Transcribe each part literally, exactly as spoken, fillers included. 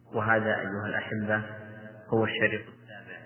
وهذا أيها الأحبة هو الشريط السابع،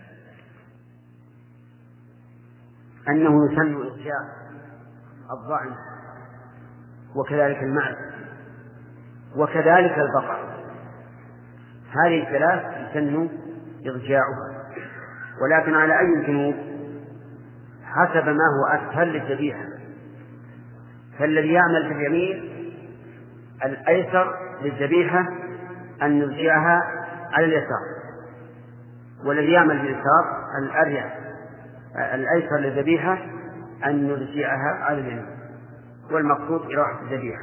أنه يسن إرجاع الضعن وكذلك المعز وكذلك البقر، هذه الثلاث يسن إرجاعها، ولكن على أي الجنوب حسب ما هو أسهل للذبيحة. فالذي يعمل في اليمين الأيسر للذبيحة أن نرجعها على اليسار، والذي يعمل في اليسار الأريح الأيسر للذبيحة أن نرجعها على اليمين، والمقصود إراحة الذبيحة.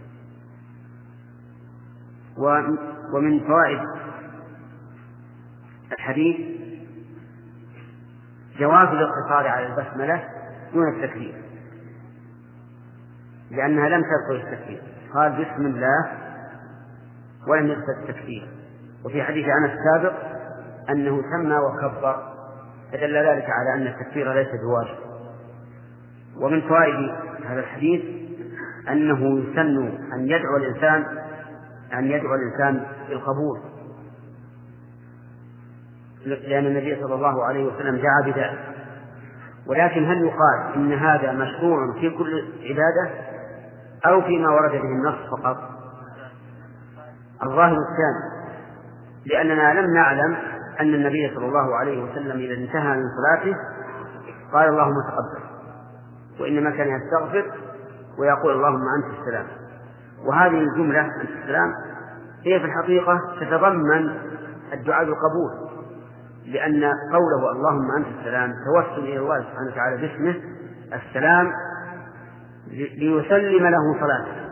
ومن فوائد الحديث جواز الاقتصار على البسملة دون التكبير، لأنها لم تذكر التكبير، قال بسم الله ولم يذكر التكبير. وفي حديث أنس السابق أنه سمى وكبر، فدل ذلك على أن التكبير ليس بواجب. ومن فوائد هذا الحديث أنه يسن أن يدعو الإنسان أن يدعو الإنسان بالقبول، لأن النبي صلى الله عليه وسلم دعا بذلك. ولكن هل يقال إن هذا مشروع في كل عبادة أو فيما ورد به النص فقط؟ الظاهر الثاني، لأننا لم نعلم أن النبي صلى الله عليه وسلم إذا انتهى من صلاته قال اللهم تقبل، وإنما كان يستغفر ويقول اللهم أنت السلام. وهذه الجملة أنت السلام هي في الحقيقة تتضمن الدعاء بالقبول، لأن قوله اللهم أنت السلام توسل إلى الله سبحانه وتعالى باسمه السلام ليسلم له صلاته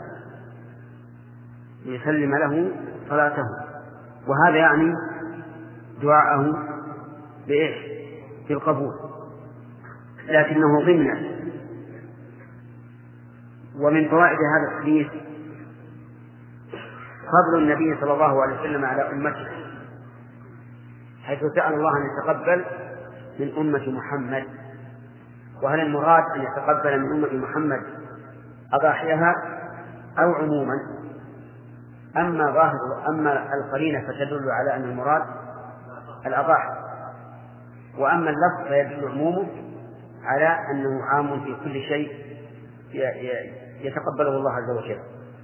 ليسلم له صلاته وهذا يعني دعاءه بإيش؟ بالقبول، لكنه ضمن. ومن فوائد هذا الحديث فضل النبي صلى الله عليه وسلم على أمته، حيث سأل الله أن يتقبل من أمة محمد. وهل المراد أن يتقبل من أمة محمد أضاحيها أو عموما؟ أما ظاهر أما القرينة فتدل على أن المراد الأضاحي، وأما اللفظ فيدل عمومه على أنه عام في كل شيء يتقبله الله عز وجل.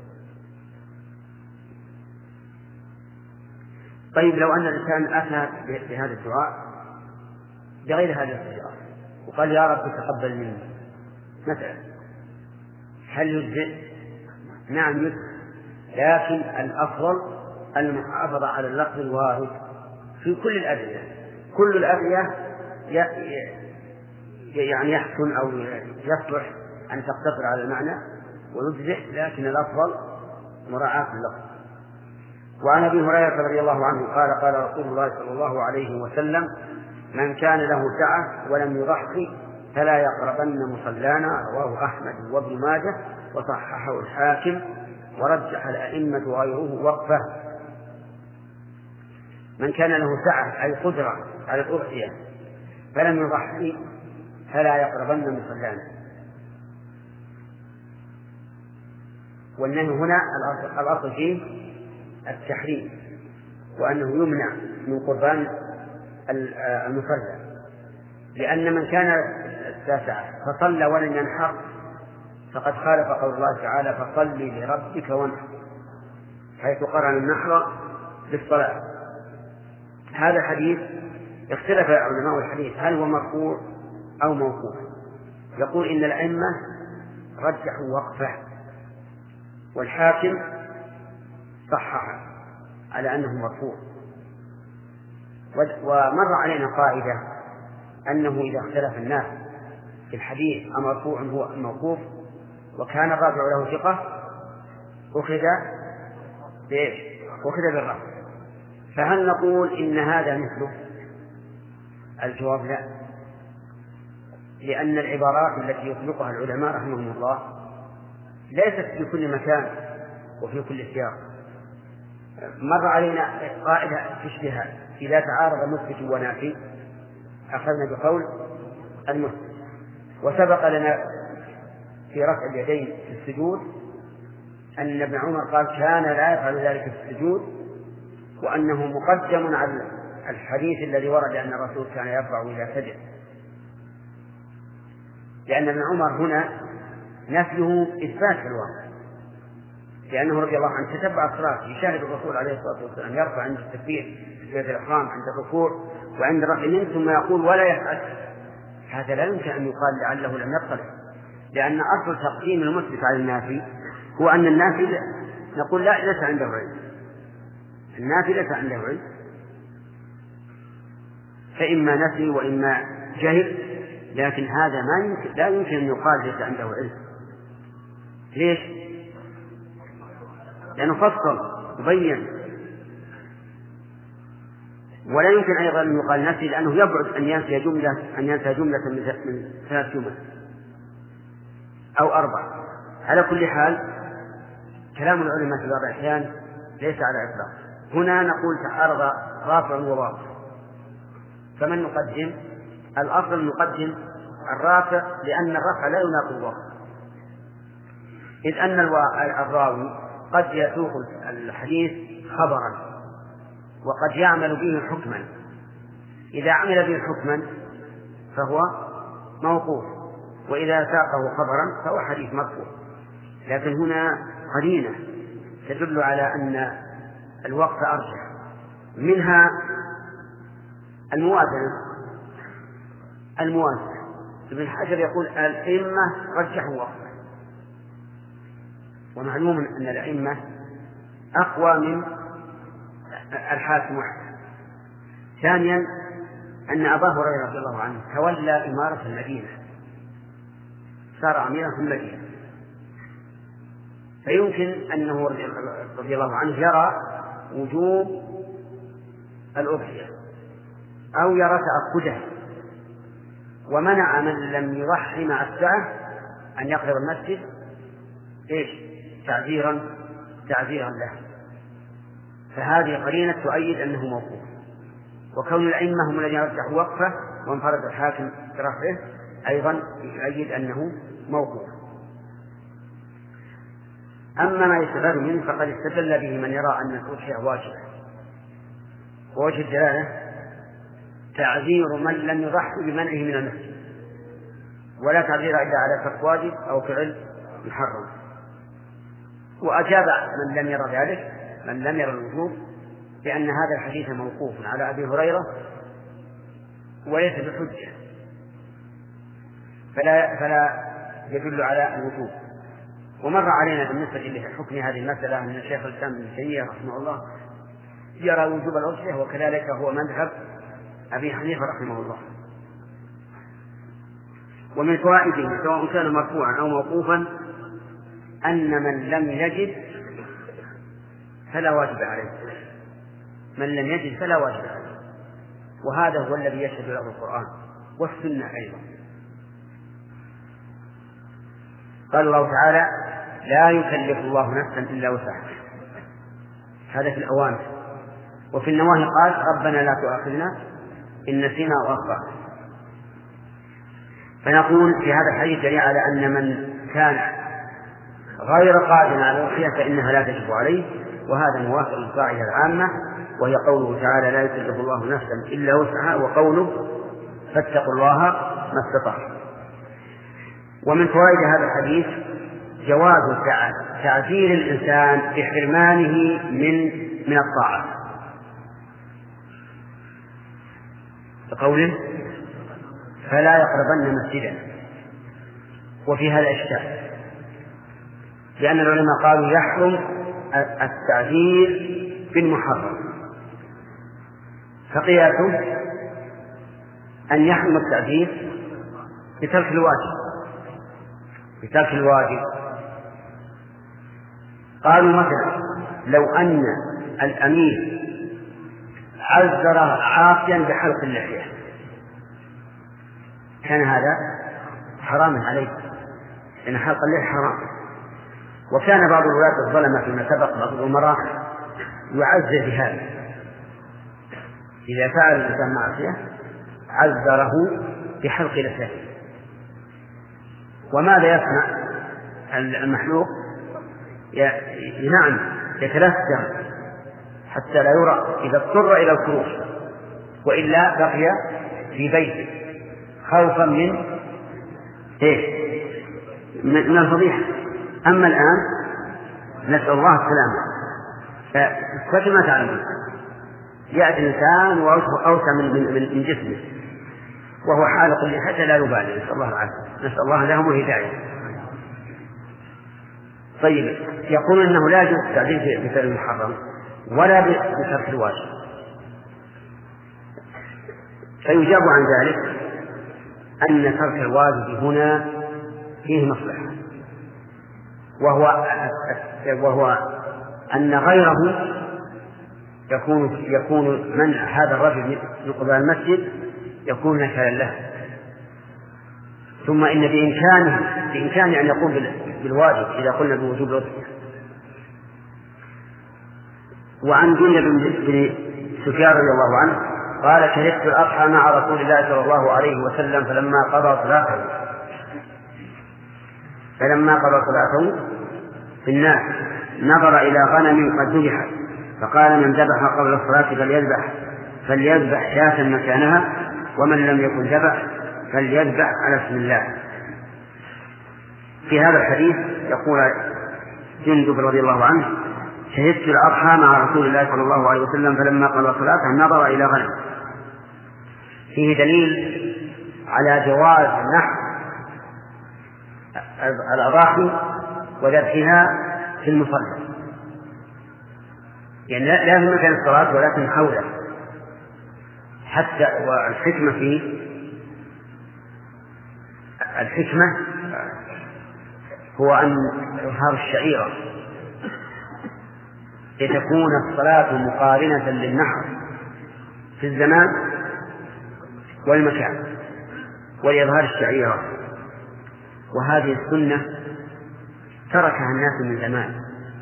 طيب لو أن الإنسان أتى بهذا الدعاء بغير هذا الدعاء وقال يا رب تقبل مني مثلا، هل يجزئ؟ نعم يجزئ، لكن الأفضل المحافظة على اللفظ الوارد في كل الأدعية. كل الأدعية يعني يحسن أو يصلح أن تقتصر على المعنى ويجزئ، لكن الأفضل مراعاة اللفظ. وعن أبي هريرة رضي الله عنه قال قال رسول الله صلى الله عليه وسلم من كان له سعة ولم يضحي فلا يقربن مصلانا، رواه أحمد وابن ماجه وصححه الحاكم ورجح الأئمة وغيره وقفه. من كان له سعة أي قدرة على الأضحية فلم يضحي فلا يقربن مصلانا. والنهي هنا الأصل فيه التحريم، وأنه يمنع من قربان المصلى، لأن من كان التاسعة فصلى ولم ينحر فقد خالف قول الله تعالى فصل لربك وانحر، حيث قرن النحر بالصلاة. هذا الحديث اختلف علماء الحديث هل هو مرفوع أو موقوف. يقول إن الأئمة رجحوا وقفه، والحاكم صحح على أنه مرفوع. ومر علينا قاعدة أنه إذا اختلف الناس في الحديث أمرفوع هو موقوف وكان الرافع له ثقة أخذ بإيش؟ أخذ بالرفع. فهل نقول إن هذا مثله؟ الجواب لا، لأن العبارات التي يطلقها العلماء رحمهم الله ليست في كل مكان وفي كل سياق. مر علينا قاعدة تشبه إذا تعارض مثبت ونافي أخذنا بقول المثبت. وسبق لنا في رفع اليدين في السجود أن ابن عمر قال كان لا يفعل ذلك في السجود وأنه مقدم على الحديث الذي ورد أن الرسول كان يرفع إذا سجد، لأن ابن عمر هنا نفيه إثبات في الواقع، لأنه رضي الله عنه تتبع الصلاة يشاهد الرسول عليه الصلاة والسلام يرفع عند التكبير في تكبيرة الإحرام عند الركوع وعند الرفع منه ثم يقول ولا يفعل. هذا لا يمكن أن يقال لعله لم يطلع، لأن أصل تقديم المثبت على النافي هو أن النافي نقول لا ليس عنده علم، النافي ليس عنده علم، فإما نفي وإما جهل، لكن هذا ما يمكن لا يمكن أن يقال ليس عنده علم. ليش؟ لأنه فصل وبين. ولا يمكن أيضا أن يقال نفي، لأنه يبعد أن ينفي جملة أن ينفي جملة من ثلاث جمل أو أربع. على كل حال كلام العلماء في بعض الأحيان ليس على إطلاق. هنا نقول تعارض رافع وواقع، فمن نقدم؟ الأصل نقدم الرافع، لأن الرفع لا يناقض الواقع، إذ أن الراوي قد يسوق الحديث خبرا وقد يعمل به حكما. إذا عمل به حكما فهو موقوف، وإذا ساقه خبرا فهو حديث مرفوع. لكن هنا قرينة تدل على أن الوقت أرجح، منها الموازنة الموازنة ابن حجر يقول الأئمة رجحوا وقته، ومعلوم أن الأئمة أقوى من الحاكم وحده. ثانيا أن أبا هريرة رضي الله عنه تولى إمارة المدينة، صار أميرا في المدينة، فيمكن أنه رضي الله عنه يرى وجوب الأضحية أو يرى تأكده، ومنع من لم يضحي مع الساعة أن يقرب المسجد إيش؟ تعذيرا تعذيرا له. فهذه قرينة تؤيد أنه موقوف، وكون الأئمة هم الذين رجحوا وقفه وانفرد الحاكم برفعه أيضا يؤيد أنه موقوف. أما ما يستفاد منه فقد استدل به من يرى أن الأضحية واجبة، ووجه الدلالة تعذير من لم يضحي بمنعه من المسجد، ولا تعذير إلا على ترك واجب أو فعل محرم. وأجاب من لم يرى ذلك من لم يرى الوجوب بأن هذا الحديث موقوف على أبي هريرة وليس بحجة، فلا, فلا يدل على الوجوب. ومر علينا بالنسبة لحكم هذه المسألة أن الشيخ الإسلام ابن تيمية رحمه الله يرى وجوب الأضحية، وكذلك هو مذهب أبي حنيفة رحمه الله. ومن فوائده سواء كان مرفوعا أو موقوفا أن من لم يجد فلا واجب عليه، من لم يجد فلا واجب عليه، وهذا هو الذي يشهد له القرآن والسنة أيضا. قال الله تعالى لا يكلف الله نفسا إلا وسعها، هذا في الأوامر. وفي النواهي قال ربنا لا تؤاخذنا إن نسينا أو أخطأنا. فنقول في هذا الحديث دليل على أن من كان غير قادر على الأضحية فإنها لا تجب عليه، وهذا موافق للقاعدة العامة وهي قوله تعالى لا يكلف الله نفسا إلا وسعها، وقوله فاتقوا الله ما استطعتم. ومن فوائد هذا الحديث جواز تعذير الإنسان بحرمانه من من الطاعة، بقوله فلا يقربن مسجدا. وفي هذا إشكال، لأن العلماء قالوا يحرم التعذير بالمحرم، فقياسه أن يحرم التعذير بترك الواجب بترك الواجب قالوا مثلا لو أن الأمير عذر عاصيا بحلق اللحية كان هذا حراما عليه، لأن حلق اللحية حرام. وكان بعض الولاة الظلمة فيما سبق بعض الأمراء يعذر بهذا، إذا فعل الإنسان معصية عذره بحلق لحيته. وماذا يصنع المحلوق؟ نعم يتلثم حتى لا يرى إذا اضطر إلى الخروج، وإلا بقي في بيته خوفا من إيه؟ من الفضيحة. أما الآن نسأل الله السلامة. فكما تعلمون يأتي الإنسان وأوسع من, من, من جسمه وهو حالق حتى لا يبالي، نسأل الله العافية، نسأل الله لهم الهداية. طيب، يقول إنه لا يجوز التعديل في فعل المحرم ولا بترك الواجب، فيجاب عن ذلك أن ترك الواجب هنا فيه مصلحة، وهو وهو أن غيره يكون يكون منع هذا الرجل من قبال المسجد يكون نكالا له، ثم إن بإمكانه بإمكانه أن يقوم بالواجب إذا قلنا بوجوب الأضحية. وعن جندب بن سفيان رضي الله عنه قال: شهدت الأضحى مع رسول الله صلى الله عليه وسلم فلما قضى صلاته فلما قضى صلاته في الناس نظر إلى غنم قد ذبحت فقال: من ذبح قبل الصلاة فليذبح فليذبح شاة مكانها، ومن لم يكن ذبح فليذبح على اسم الله. في هذا الحديث يقول جندب رضي الله عنه: شهدت الأضحى مع رسول الله صلى الله عليه وسلم فلما قضى صلاته نظر إلى غنم. فيه دليل على جواز نحر الأضاحي وذبحها في المصلى، يعني لا في مكان الصلاة ولكن حوله. حتى والحكمة فيه الحكمة هو أن إظهار الشعيرة لتكون الصلاة مقارنة للنحر في الزمان والمكان ولإظهار الشعيرة. وهذه السنة تركها الناس من زمان،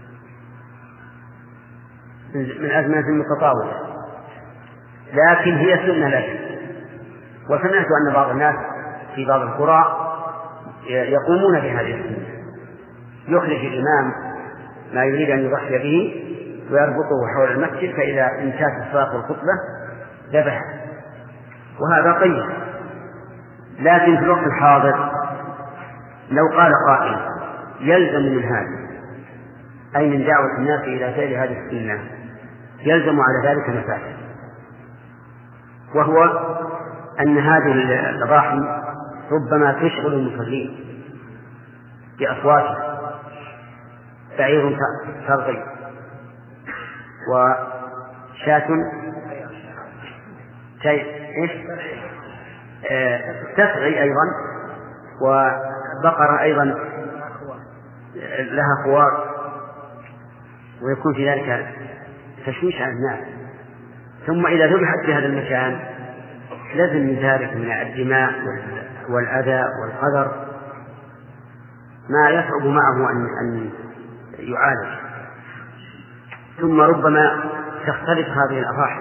من أزمنة متطاولة، لكن هي سنة لك. وسمعت أن بعض الناس في بعض القرى يقومون بهذه السنة، يخرج الإمام ما يريد أن يضحي به ويربطه حول المسجد، فإذا انتهت الصلاة والخطبة ذبح، وهذا طيب. لكن في الوقت الحاضر لو قال قائل يلزم من هذا، أي من دعوة الناس إلى فعل هذه السنة، يلزم على ذلك مفاسد، وهو أن هذه الأضاحي ربما تشغل المصلين بأصواتها، بعير ترغي وشاة تسغي أيضا، وبقرة أيضا لها خوار، ويكون في ذلك تشويش على الناس. ثم إذا ذبحت في هذا المكان لازم من ذلك من الدماء والأذى والقدر ما يصعب معه أن أن يعالج. ثم ربما تختلف هذه الأضاحي،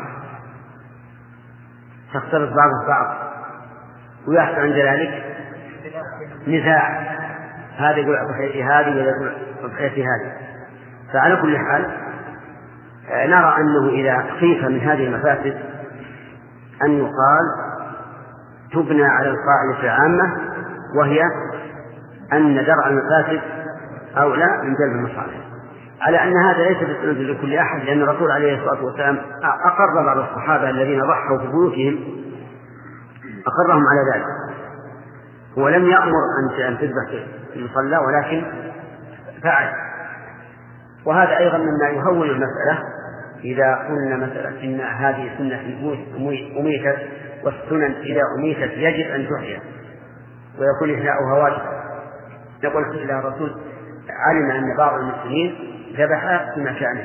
تختلف بعض البعض، ويحصل عند ذلك نزاع، هذا يقول أضحيتي هذه ولا يقول أضحيتي هذه. فعلى كل حال نرى أنه إذا خيف من هذه المفاسد أن يقال تبنى على القاعدة العامة، وهي أن درء المفاسد أولى من جلب المصالح، على أن هذا ليس بالسند لكل أحد، لأن الرسول عليه الصلاة والسلام أقر بعض الصحابة الذين ضحوا في بيوتهم، أقرهم على ذلك، ولم يأمر أن تذبح في المصلى، ولكن فعل. وهذا أيضا مما يهون المسألة إذا قلنا مثلا إن هذه سنة أميتت، والسنن إذا أميتت يجب أن تحيا ويكون إحياؤها واجبا. نقول إلى الرسول علم أن بعض المسلمين ذبح في مكانه.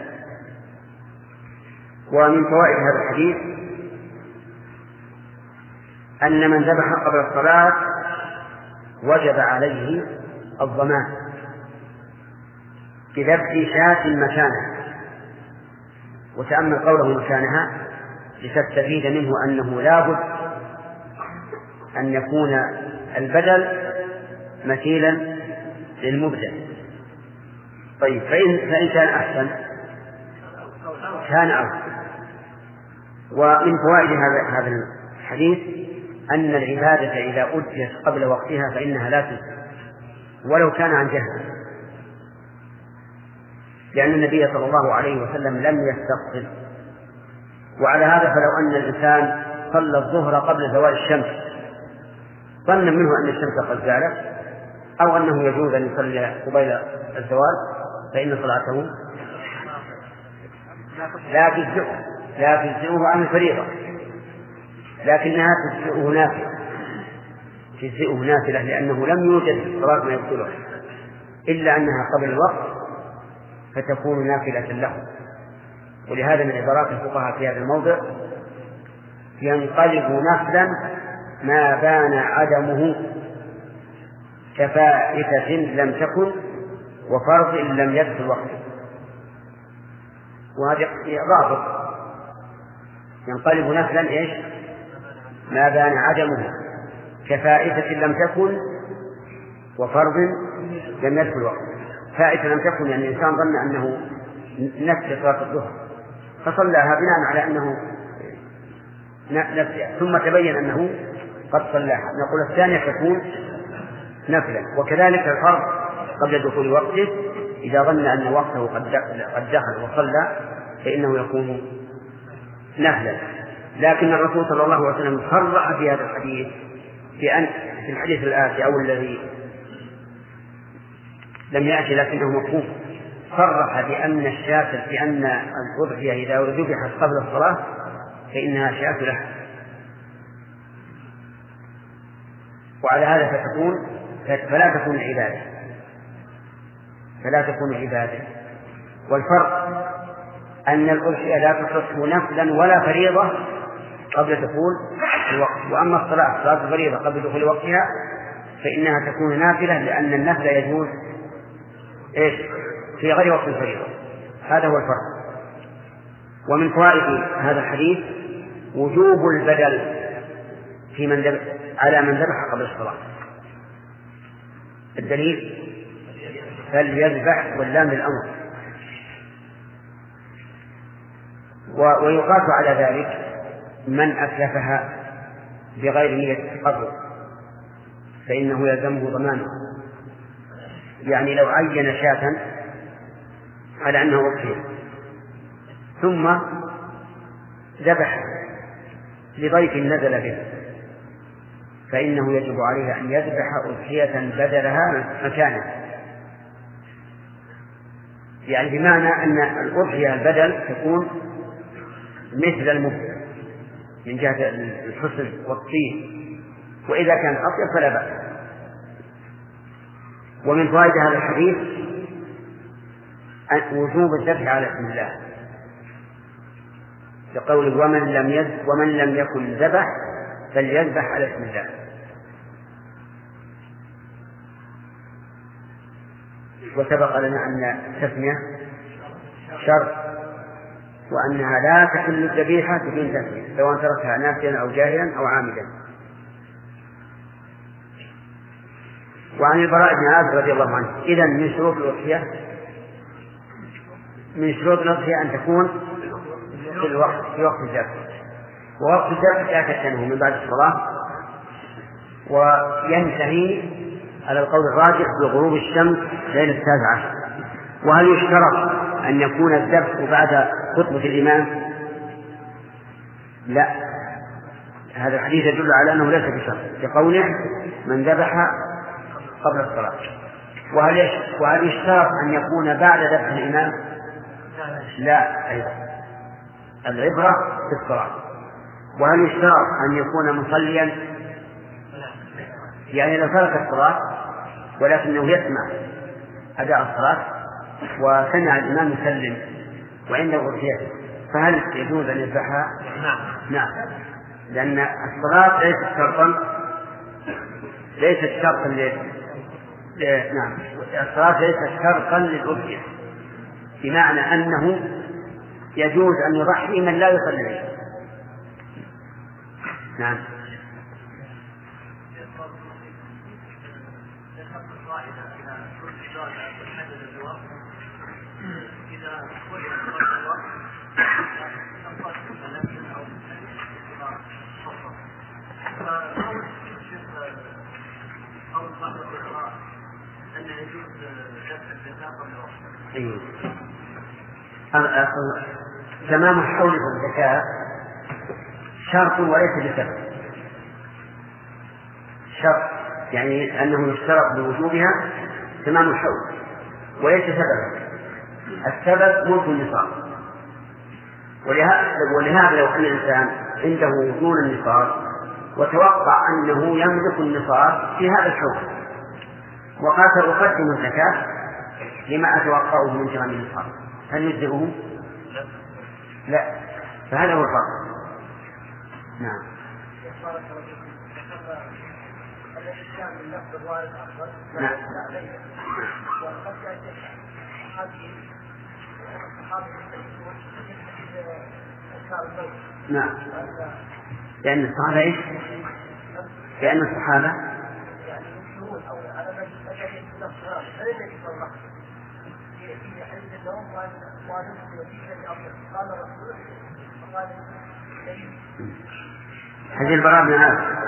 ومن فوائد هذا الحديث أن من ذبح قبل الصلاة وجب عليه الضمان بذبح شاة مكانها. وتأمل قوله مكانها لتستفيد منه أنه لا بد أن يكون البدل مثيلا للمبدل. طيب، فإن, فإن كان أحسن كان أفضل. ومن فوائد هذا هذا الحديث أن العبادة إذا أديت قبل وقتها فإنها لا تنسى ولو كان عن جهل، لأن النبي صلى الله عليه وسلم لم يستقصد. وعلى هذا فلو أن الإنسان صلى الظهر قبل زوال الشمس ظنا منه أن الشمس قد زالت أو أنه يجوز أن يصلي قبيل الزوال فإن صلاته لا تجزئه لا تجزئه عن الفريضة، لكنها تجزئه نافلة تجزئه نافلة لأنه لم يوجد في الصلاة ما يبطلها إلا أنها قبل الوقت فتكون نافلة له. ولهذا من عبارات الفقهاء في هذا الموضع ينقلب نفلا ما بان عدمه كفائتة لم تكن وفرض إن لم يدخل وقته. وهذا ضابط ينقلب نفلا إيش ما بان عدمه كفائتة لم تكن وفرض لم يدخل وقته. فائتة لم تكن يعني الإنسان ظن أنه نفس صلاة الظهر فصلىها بناء على أنه نفسها ثم تبين أنه قد صلىها، نقول الثانية تكون نفلا. وكذلك الفرض قبل دخول وقته إذا ظن أن وقته قد دخل وصلى فإنه يكون نفلا. لكن الرسول صلى الله عليه وسلم صرح في هذا الحديث بأن في الحديث الآتي أو الذي لم يأتي لكنه مفهوم صرح بأن الشاة بأن الأضحية إذا ذبحت قبل الصلاة فإنها شاة له. وعلى هذا فتكون فلا تكون عبادة فلا تكون عبادة. والفرق أن الأضحية لا تصح نفلا ولا فريضة قبل دخول الوقت، وأما الصلاة صلاة الفريضة قبل دخول وقتها فإنها تكون نافلة لأن النفل يجوز إيش في غير وقت الفريضة. هذا هو الفرق. ومن فوائد هذا الحديث وجوب البدل في من ذبح على من ذبح قبل الصلاة. الدليل فليذبح واللام للأمر. ويقاس على ذلك من أتلفها بغير نية التقرب فإنه يلزمه ضمانه. يعني لو عين شاة على أنه أضحية ثم ذبح لضيف نزل به فإنه يجب عليه أن يذبح أضحية بدلها مكانها. يعني بمعنى أن الأضحية البدل تكون مثل المبدل من جهة الحسن والطيب، وإذا كان أطيب فلا بأس. ومن فوائد هذا الحديث وجوب الذبح على اسم الله لقول ومن لم يذ ومن لم يكن ذبح فليذبح على اسم الله. وسبق لنا أن التسمية شرط وأنها لا تحل الذبيحة بدون تسمية سواء تركها ناسيا أو جاهلا أو عامدا. وعن البراء بن عازب رضي الله عنه إذن من شروط الأضحية من شروط الأضحية أن تكون في الوقت في وقت الذبح، ووقت الذبح لا تكتنه من بعد الصلاة وينتهي على القول الراجح بغروب الشمس ليلة التاسع عشر. وهل يشترط أن يكون الذبح بعد خطبة الإمام؟ لا، هذا الحديث يدل على أنه ليس بشرط لقوله من ذبح قبل الصلاة. وهل وهل يشترط أن يكون بعد ذبح الإمام؟ لا أيضا، العبرة في الصلاة. وهل يشترط أن يكون مصليا؟ يعني لو ترك الصلاة ولكنه يسمع أداء الصلاة وسمع الإمام يسلم وعنده أضحيته فهل يجوز أن يذبحها؟ نعم نعم، لأن الصلاة ليست شرطا ليست شرطا ل... نعم الصلاة ليست شرطا للأضحية، بمعنى أنه يجوز أن يضحي من لا يصلي به. نعم. تمام الحول والزكاة شرط وليس بسبب. شرط يعني أنه يشترط بوجوبها تمام الحول وليس سببا. السبب ملك النصاب، ولهذا لو أن الإنسان عنده دون النصاب وتوقع أنه يملك النصاب في هذا الحول وقال سأقدم الزكاة لما أتوقعه من تمام النصاب، هل يجزئه؟ لا. فهذا هو الفرق. نعم. نعم. نعم. لأن الصحابة إيش؟ لأن الصحابة هذه البراءة من عاد.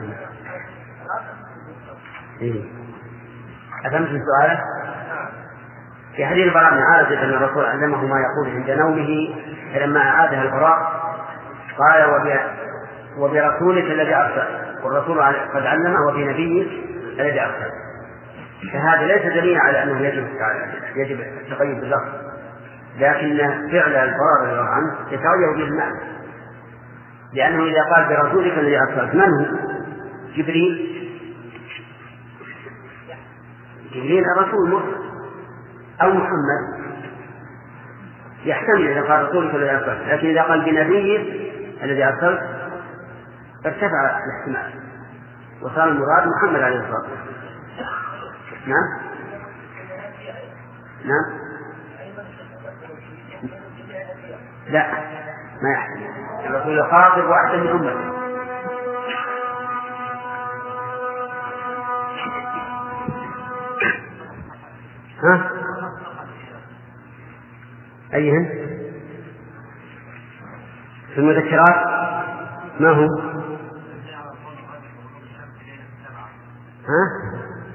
إيه. أفهمت سؤالك؟ في حديث البراء بن عازب أن الرسول علمه ما يقول عند نومه، فلما أعادها البراء قال وبرسولك الذي أرسل، والرسول قد علمه وبنبيه الذي أرسل. فهذا ليس دليلا على أنه يجب يجب التقيد باللفظ، لكن فعل البراء رضي الله عنه يتغير به المعنى، لأنه إذا قال برسولك الذي أرسل من هو؟ جبريل. جبريل الرسول مرسل أو محمد يحتمل إذا قال رسولك الذي أرسل، لكن إذا قال بنبيه الذي أرسل فارتفع الاحتمال وصار المراد محمد عليه الصلاة والسلام. نعم. نعم. لا ما يحتمل، الرسول يخاطب واحدا من أمته. ها؟ أيهن؟ في المذكرات ما هو؟ ها؟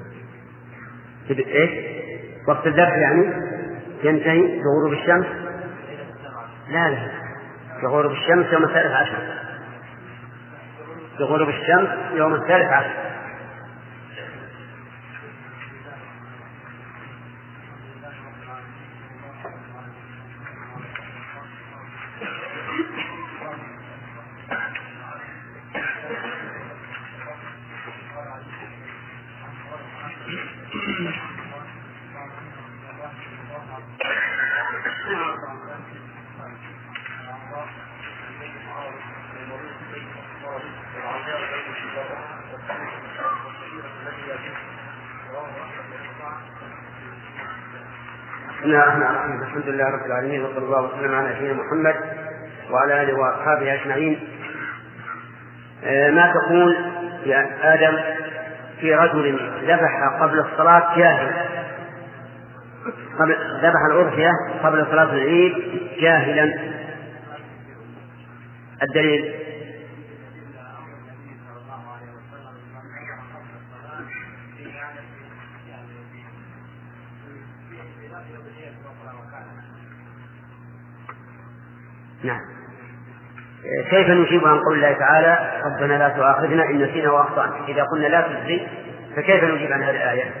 إيش؟ وقت الدرس يعني ينتهي بغروب الشمس؟ لا لا، بغروب الشمس يوم الثالث عشر. بغروب الشمس يوم الثالث عشر. بسم الله الرحمن الرحيم. الحمد لله رب العالمين، وصلى الله وسلم على نبينا محمد وعلى آله وأصحابه أجمعين. ما تقول يا آدم في رجل ذبح قبل الصلاة جاهلا، قبل ذبح الأضحية قبل صلاة العيد جاهلا؟ الدليل نعم. كيف نجيب عن قول الله تعالى ربنا لا تؤاخذنا إن نسينا وأخطأنا؟ إذا قلنا لا تجزي فكيف نجيب عن هذه الآية؟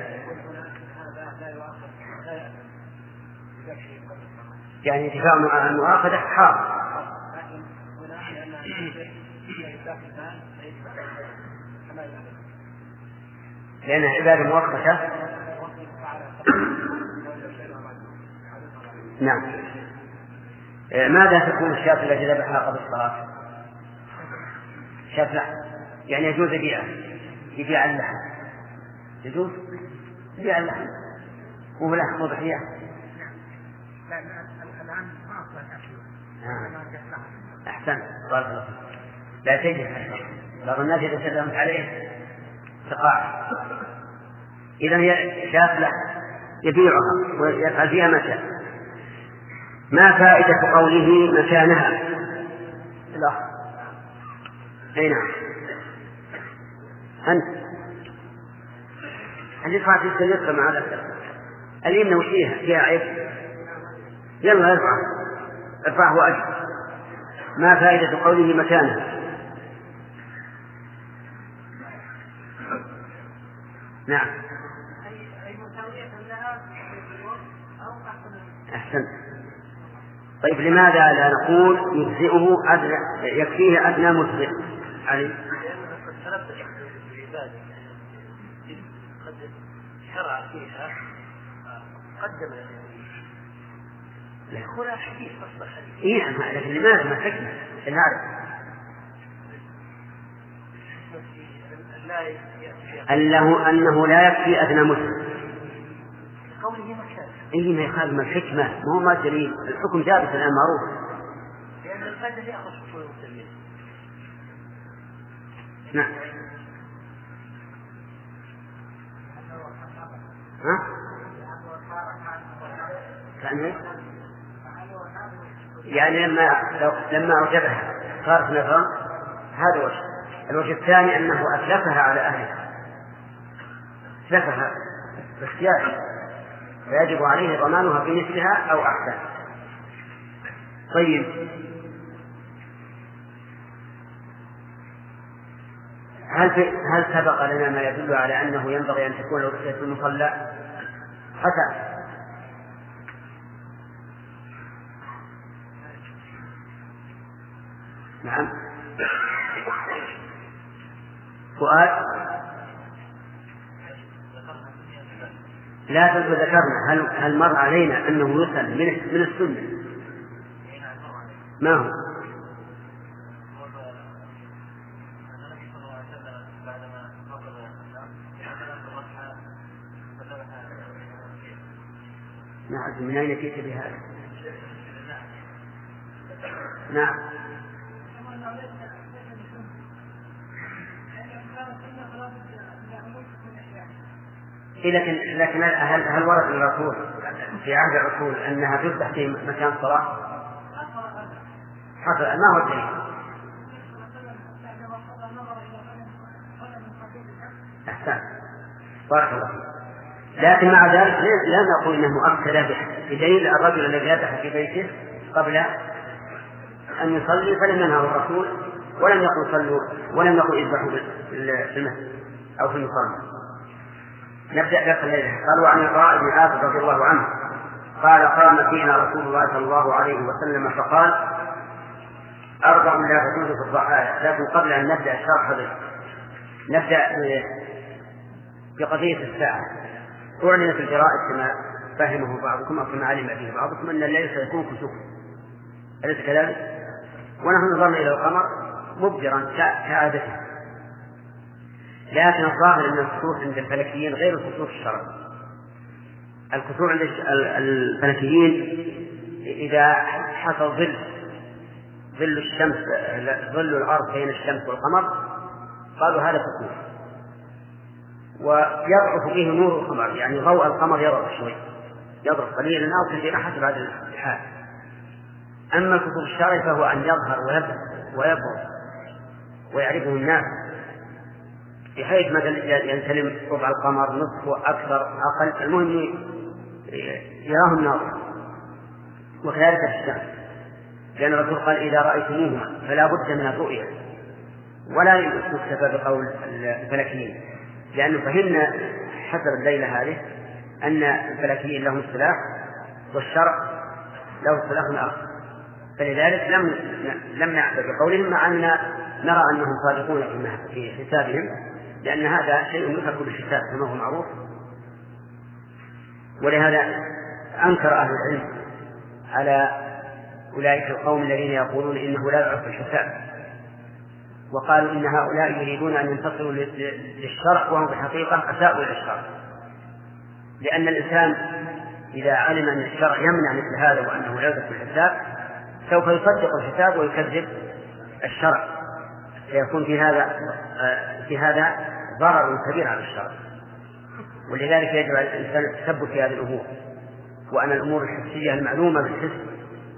يعني دفاع عن المؤاخذة حرام، لأنها عبادة مؤقتة. نعم. ماذا تكون الشاة التي ذبحها قبل الصلاة؟ شاة لحم، يعني يجوز بيعها، يبيع اللحم، يجوز بيع اللحم وهو لحم وضحية. أحسن، بارك الله فيك. لا تجد بعض الناس إذا سلمت عليه تقاع. إذا هي شاة لحم يبيعها ويفعل فيها ما شاء. ما فائدة قوله مكانها؟ لا. أي نعم. أنت اللي فاتت تجسم مع هذا اليمنى وشيها فيها عيب، يلا ارفع ارفعه وأجل. ما فائدة قوله مكانها؟ نعم. أحسن. طيب لماذا لا نقول يجزئه أدنى يكفيه أدنى مجزئ علي؟ شرع فيها قدم يقول حديث أصبح حديث. إيه لكن لماذا ما حكمة الهارب؟ أنه أنه لا يكفي أدنى مسلم. قوله مكان. إيه ما يخالف من الحكمة، ما هو ما دليل، الحكم ثابت الآن معروف. لأن القدر يأخذ حصول المسلمين. نعم. ها؟ يعني يعني لما لما أوجبها صارت نفرا، هذا وجه. الوجه الثاني أنه أتلفها على أهلها، أتلفها باختيار، فيجب عليه ضمانها بمثلها أو أحسن. طيب هل هل سبق لنا ما يدل على أنه ينبغي أن تكون الرؤية في المصلى؟ حسن. نعم. سؤال لا تنسوا ذكرنا هل هل مر علينا أنه يسأل من من السنة؟ ما هو؟ نعم. من أين جئت بهذا؟ نعم. لكن لكن هل هل ورد الرسول في عهد الرسول أنها تفتح في مكان صلاة؟ حصل. ما هو الدليل؟ أحسن. بارك الله. لكن مع ذلك لا نقول إنه مؤكد به، بدليل الرجل الذي يذبح في بيته قبل أن يصلي فلم ينهه الرسول ولم يقل صلوا ولم يقل اذبحوا في المسجد أو في المصلى. نبدأ درس الليلة. قالوا عن البراء بن عازب رضي الله عنه قال قام فينا رسول الله صلى الله عليه وسلم فقال أربع لا تجوز في الضحايا. لكن قبل أن نبدأ الشرح نبدأ بقضية الساعة. أعلن في الجرائد كما فهمه بعضكم أو كما علم به بعضكم أن الليل سيكون كسوف، أليس كذلك؟ ونحن نظرنا إلى القمر مبدرا كعادته، لكن الظاهر أن الكسوف عند الفلكيين غير الكسوف الشرعي. الكسوف عند الفلكيين إذا حصل ظل ظل الشمس ظل الأرض بين الشمس والقمر قالوا هذا كسوف، ويضعف فيه نور القمر، يعني ضوء القمر يضعف شوي، يضعف قليلا أو كثيرا حسب هذا الحال. أما الكسوف الشرعي فهو أن يظهر ويبرز ويعرفه الناس، بحيث مثلا ينسلم ربع القمر نصفه أكثر أقل، المهم يراه الناظر. وكذلك الشمس، لأن الرسول قال إذا رأيتموهما فلا بد من الرؤية، ولا يكتفى بقول الفلكيين، لأنه فهمنا حسب الليلة هذه أن الفلكيين لهم اصطلاح والشرع له اصطلاح آخر، فلذلك لم لم نعبد بقولهم، مع أن نرى أنهم صادقون في حسابهم، لأن هذا شيء يترك بالحساب كما هو معروف. ولهذا أنكر أهل العلم على أولئك القوم الذين يقولون إنه لا يعرف الحساب، وقالوا إن هؤلاء يريدون أن ينتصروا للشرع وهم في الحقيقة أساءوا إلى الشرع، لأن الإنسان إذا علم أن الشرع يمنع مثل هذا وأنه لا يعرف الحساب سوف يصدق الحساب ويكذب الشرع، فيكون في هذا في هذا ضرر كبير على الشرع. ولذلك يجب على الإنسان التثبت في هذه الأمور، وأن الأمور الحسية المعلومة بالحس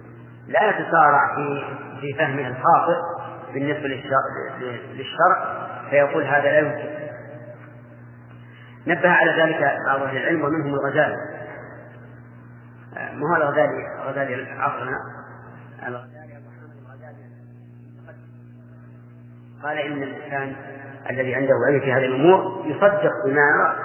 لا يتسارع في في فهمه الخاطئ بالنسبة للشرع فيقول هذا لا يمكن. نبه على ذلك بعض أهل العلم ومنهم الغزالي، ما هو الغزالي غزالي عصرنا، قال إن الإنسان الذي عنده علم في هذه الأمور يصدق بما يرى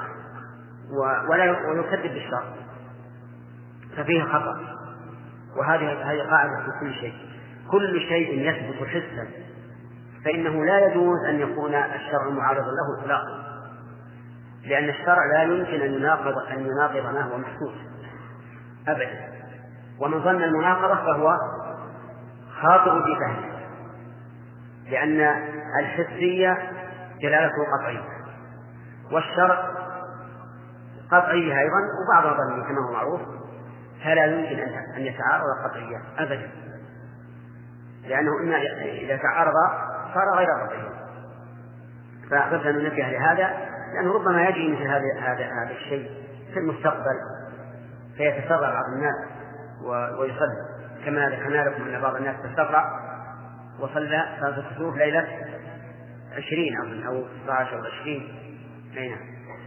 ولا ويكذب بالشرع، ففيه خطأ. وهذه هذه قاعدة في كل شيء، كل شيء يثبت حسا فإنه لا يجوز أن يكون الشرع معارضا له إطلاقا، لأن الشرع لا يمكن أن يناقض أن يناقض ما هو محسوس أبدا، ومن ظن المناقضة فهو خاطئ في فهمه، لأن الحسية دلالته قطعية والشرع قطعية أيضا وبعضها ظني كما هو معروف، فلا يمكن أن يتعارض قطعية أبدا، لأنه إما إذا تعارض صار غير قطعي. فأحببت أن ننبه لهذا لأنه ربما يجري مثل هذا هذا هذا الشيء في المستقبل فيتسرع بعض الناس ويصلي، كما ذكرنا لكم أن بعض الناس تسرع وصلى صلاة الكسوف ليلة عشرين أو أو ستة عشر أو عشرين. نعم.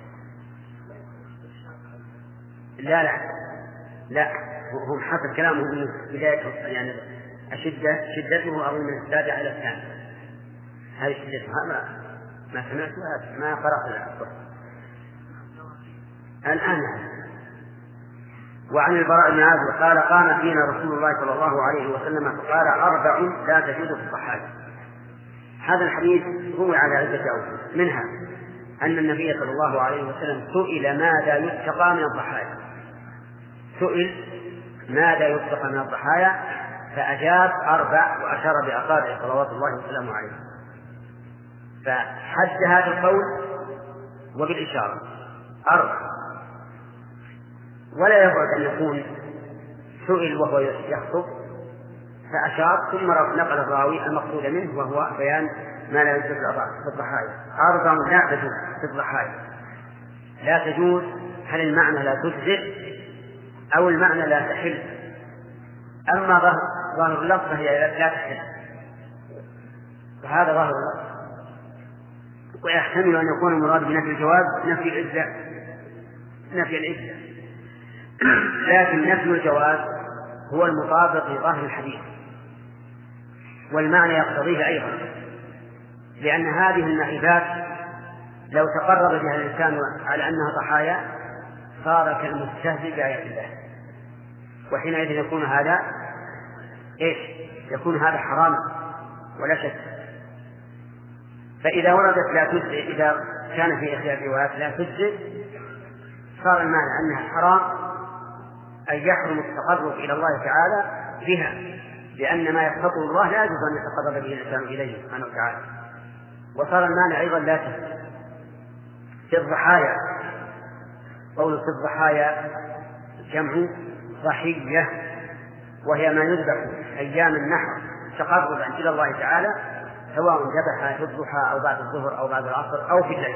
لا لا لا هم حسب كلامهم من بداية يعني الشدة شدته أظن من السابع إلى الثامن، هذه شدتها ما ما سمعتها ما قرأت الآن. وعن البراء بن عازب قال قام فينا رسول الله صلى الله عليه وسلم فقال أربع لا تجوز في الضحايا. هذا الحديث روي على عدة أوجه، منها أن النبي صلى الله عليه وسلم سئل ماذا يتقى من الضحايا، سئل ماذا يتقى من الضحايا فأجاب أربع وأشار بأصابعه صلوات الله وسلامه عليه، فحد هذا القول وبالإشارة أربع، ولا يبعد أن يكون سئل وهو يخطب فأشار ثم نقل الراوي المقصود منه وهو بيان ما لا يجوز في الضحايا. أربع لا تجوز في الضحايا، لا تجوز، هل المعنى لا تجزئ أو المعنى لا تحل؟ أما ظاهر اللفظ فهي لا تحل، فهذا ظاهر اللفظ، ويحتمل أن يكون المراد بنفي الجواز نفي العزة نفي العزة لكن نفي الجواز هو المطابق لظاهر الحديث والمعنى يقتضيه أيضا، لأن هذه المائدات لو تقرب بها الإنسان على أنها ضحايا صار كالمستهزئ بآيات الله، وحينئذ يكون هذا إيش؟ يكون هذا حراما ولا شك. فإذا وردت لا تجزئ، إذا كان في إحدى الروايات لا تجزئ صار المعنى أنها حرام، أن يحرم التقرب إلى الله تعالى بها، لأن ما يخطئه الله لا يجوز أن يتقرب به الإنسان إليه سبحانه وتعالى. وصار المعنى أيضا لا تجزئ. في الضحايا قول في الضحايا جمع ضحية، وهي ما يذبح أيام النحر تقربا إلى الله تعالى، سواء ذبح في الضحى أو بعد الظهر أو بعد العصر أو في الليل.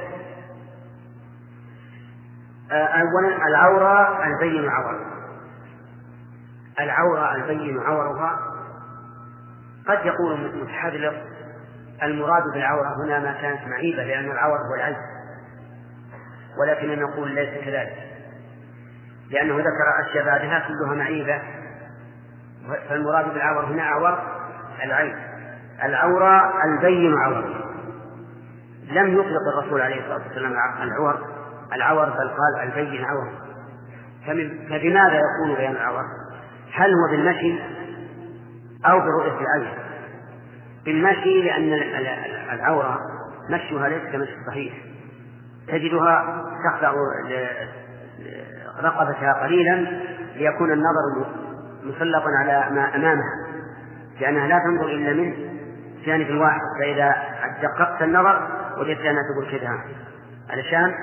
أولا العورة البين عورها، العورة البين عورها قد يقول متحذر المراد بالعورة هنا ما كانت معيبة، لأن العورة هو العيب، ولكن نقول ليس كذلك، لأنه ذكر أشياء بعدها كلها معيبة، فالمراد بالعورة هنا عور العيب. العورة البين عورها، لم يطلق الرسول عليه الصلاة والسلام العور العور بل قال البين عورها. فبماذا يكون بيان العور؟ هل هو بالمشي أو برؤية العين؟ بالمشي، لأن العورة مشيها ليس كمشي الصحيح، تجدها تخضع رقبتها قليلا ليكون النظر مسلطا على ما أمامها، لأنها لا تنظر إلا من جانب واحد، فإذا دققت النظر وجدت أنها تقول كذا علشان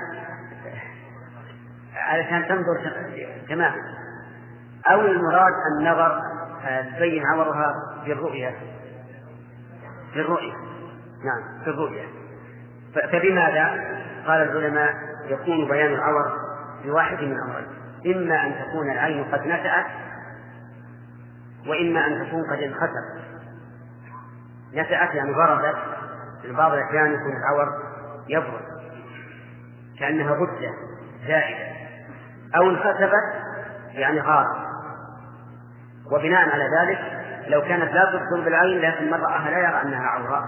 علشان تنظر تماما. أو المراد النظر تبين عورها بالرؤية بالرؤية نعم بالرؤية. فبماذا قال العلماء يكون بيان العور بواحد من الأمرين: إما أن تكون العين قد نشأت وإما أن تكون قد انخسفت، نشأت يعني ضربت. في بعض الأحيان يكون العور يبرد كأنها غدة زائدة، أو انخسفت يعني غارت. وبناء على ذلك لو كانت لا تبصر بالعين لكن من رآها لا يرى أنها عوراء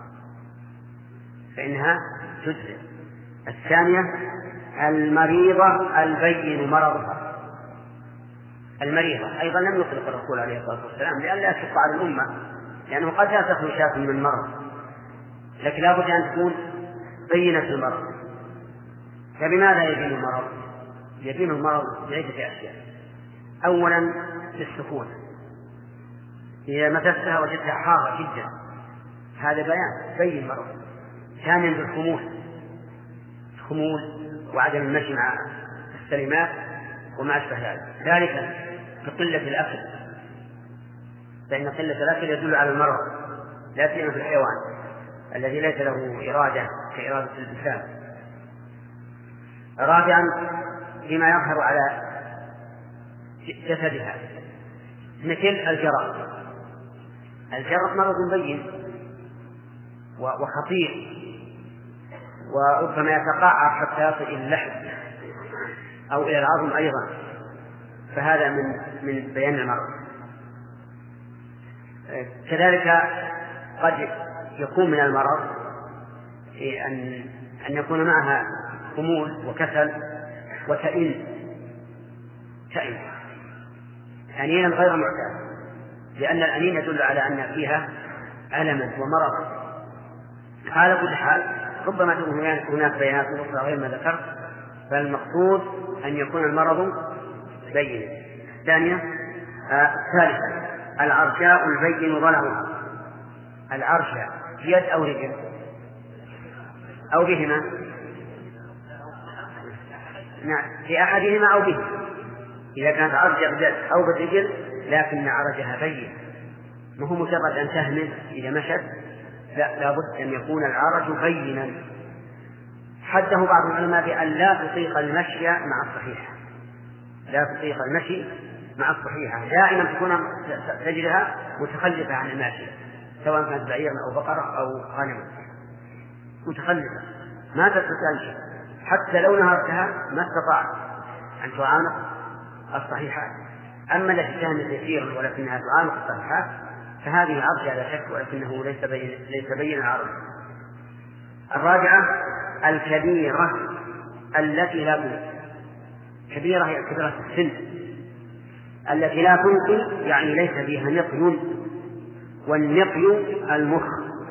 فإنها تجزئ. الثانية المريضة البين مرضها. المريضة أيضا لم يطلق الرسول عليه الصلاة والسلام لئلا يشق على الأمة، لأنه قد لا تخلو شاة من مرض، لكن لا بد أن تكون بينة المرض. فبماذا يبين المرض؟ يبين المرض بعدة أشياء. أولا بالسخونة، إذا مسستها وجدتها حارة جدا هذا بيان بين المرض. ثانيا بالخمول، الخمول وعدم المشي مع السلمات وما أشبه ذلك. ثالثا بقلة الأكل، فإن قلة الأكل يدل على المرض لا سيما في الحيوان الذي ليس له إرادة كإرادة الإنسان. رابعا بما يظهر على جسدها مثل الجرح. الجرح مرض بين وخطير وربما يتقاعد حتى يصل إلى اللحم أو إلى العظم أيضا، فهذا من من بيان المرض. كذلك قد يكون من المرض أن أن يكون معها خمول وكسل وتئن تئن أنينا غير معتاد، لأن الأنين يدل على أن فيها ألما ومرضا. على كل حال ربما تكون هناك بيانات أخرى غير ما ذكرت، فالمقصود أن يكون المرض بينا. الثانية آه ثالثا العرشاء البين ضلعها. العرشاء يد أو رجل أو بهما، نعم في أحدهما أو به. إذا كانت عرجة بيد أو بالرجل لكن عرجها بين، ما هو مجرد أن تهمل إذا مشت، لا لابد أن يكون العرج بينا. حده بعض العلماء بأن لا تطيق المشي مع الصحيحة، لا تطيق المشي مع الصحيحة، دائما تكون تجدها متخلفة عن الماشي، سواء كانت بعيرا أو بقرة أو غنم، متخلفة ما تستطيع، حتى لو نهرتها ما استطاعت أن تعانق الصحيحات. أما التي كانت يسيرا ولكنها تعانق الصحيحات فهذه عرجة لا شك، ولكنه ليس بين ليس بين عرج. الرابعة الكبيرة التي لا تنقي. كبيرة هي كبيرة السن التي لا تنقي، يعني ليس فيها نقي، والنقي المخ،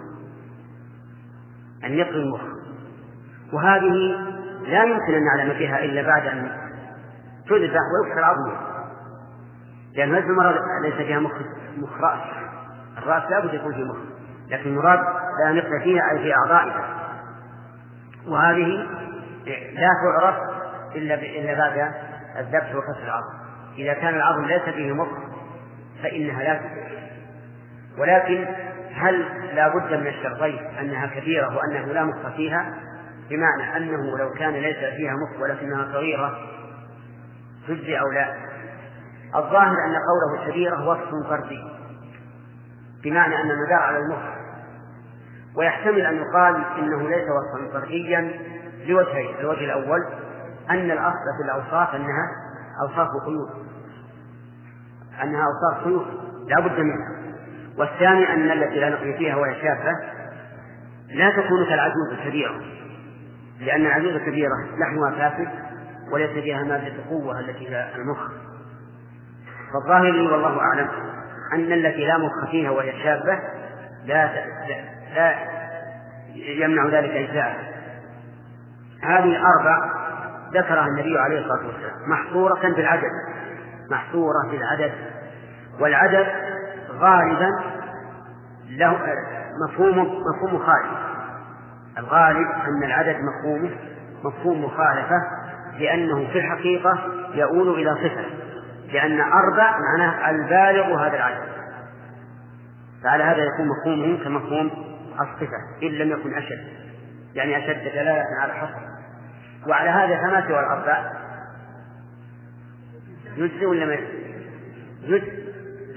النقي المخ، وهذه لا يمكن أن نعلم فيها إلا بعد أن تذبح ويكسر عظمها، لأن هذه المرض ليس فيها مخ, مخ رأس. الرأس لا بد يكون فيه مخ، لكن المراد لا نقل فيها أي في أعضائها، وهذه لا تعرف إلا إلا بعد الذبح وكسر العظم. إذا كان العظم ليس فيه مخ فإنها لا تذبح. ولكن هل لا بد من الشرطين أنها كبيرة وأنه لا مخ فيها، بمعنى أنه لو كان ليس فيها مخ ولكنها صغيرة تجزي أو لا؟ الظاهر أن قوله كبيرة وصف فردي، بمعنى أن المدار على المخ، ويحتمل أن يقال إنه ليس وصفا فرديا لوجهين. الوجه الأول أن الأصل في الأوصاف أنها أوصاف قيود، أنها أوصاف قيود لا بد منها. والثاني أن التي لا نقي فيها وهي شابة لا تكون كالعجوز الكبيرة، لأن العجوز الكبيرة لحمها فاسد وليس فيها مادة القوة التي هي المخ. فالظاهر لي والله أعلم أن التي لا مخ فيها وهي شابة لا, لا يمنع ذلك إجزاءها. هذه أربع ذكرها النبي عليه الصلاة والسلام محصورة بالعدد، محصورة بالعدد. والعدد غالبا له مفهوم مفهوم مخالف. الغالب أن العدد مفهومه مفهوم مخالفة، لأنه في الحقيقة يؤول إلى صفة، لأن أربع معناه البالغ هذا العدد، فعلى هذا يكون مفهومه كمفهوم الصفة إن لم يكن أشد، يعني أشد دلالة على الحصر. وعلى هذا فما سوى الأربع يجزي ولا ما يجزي؟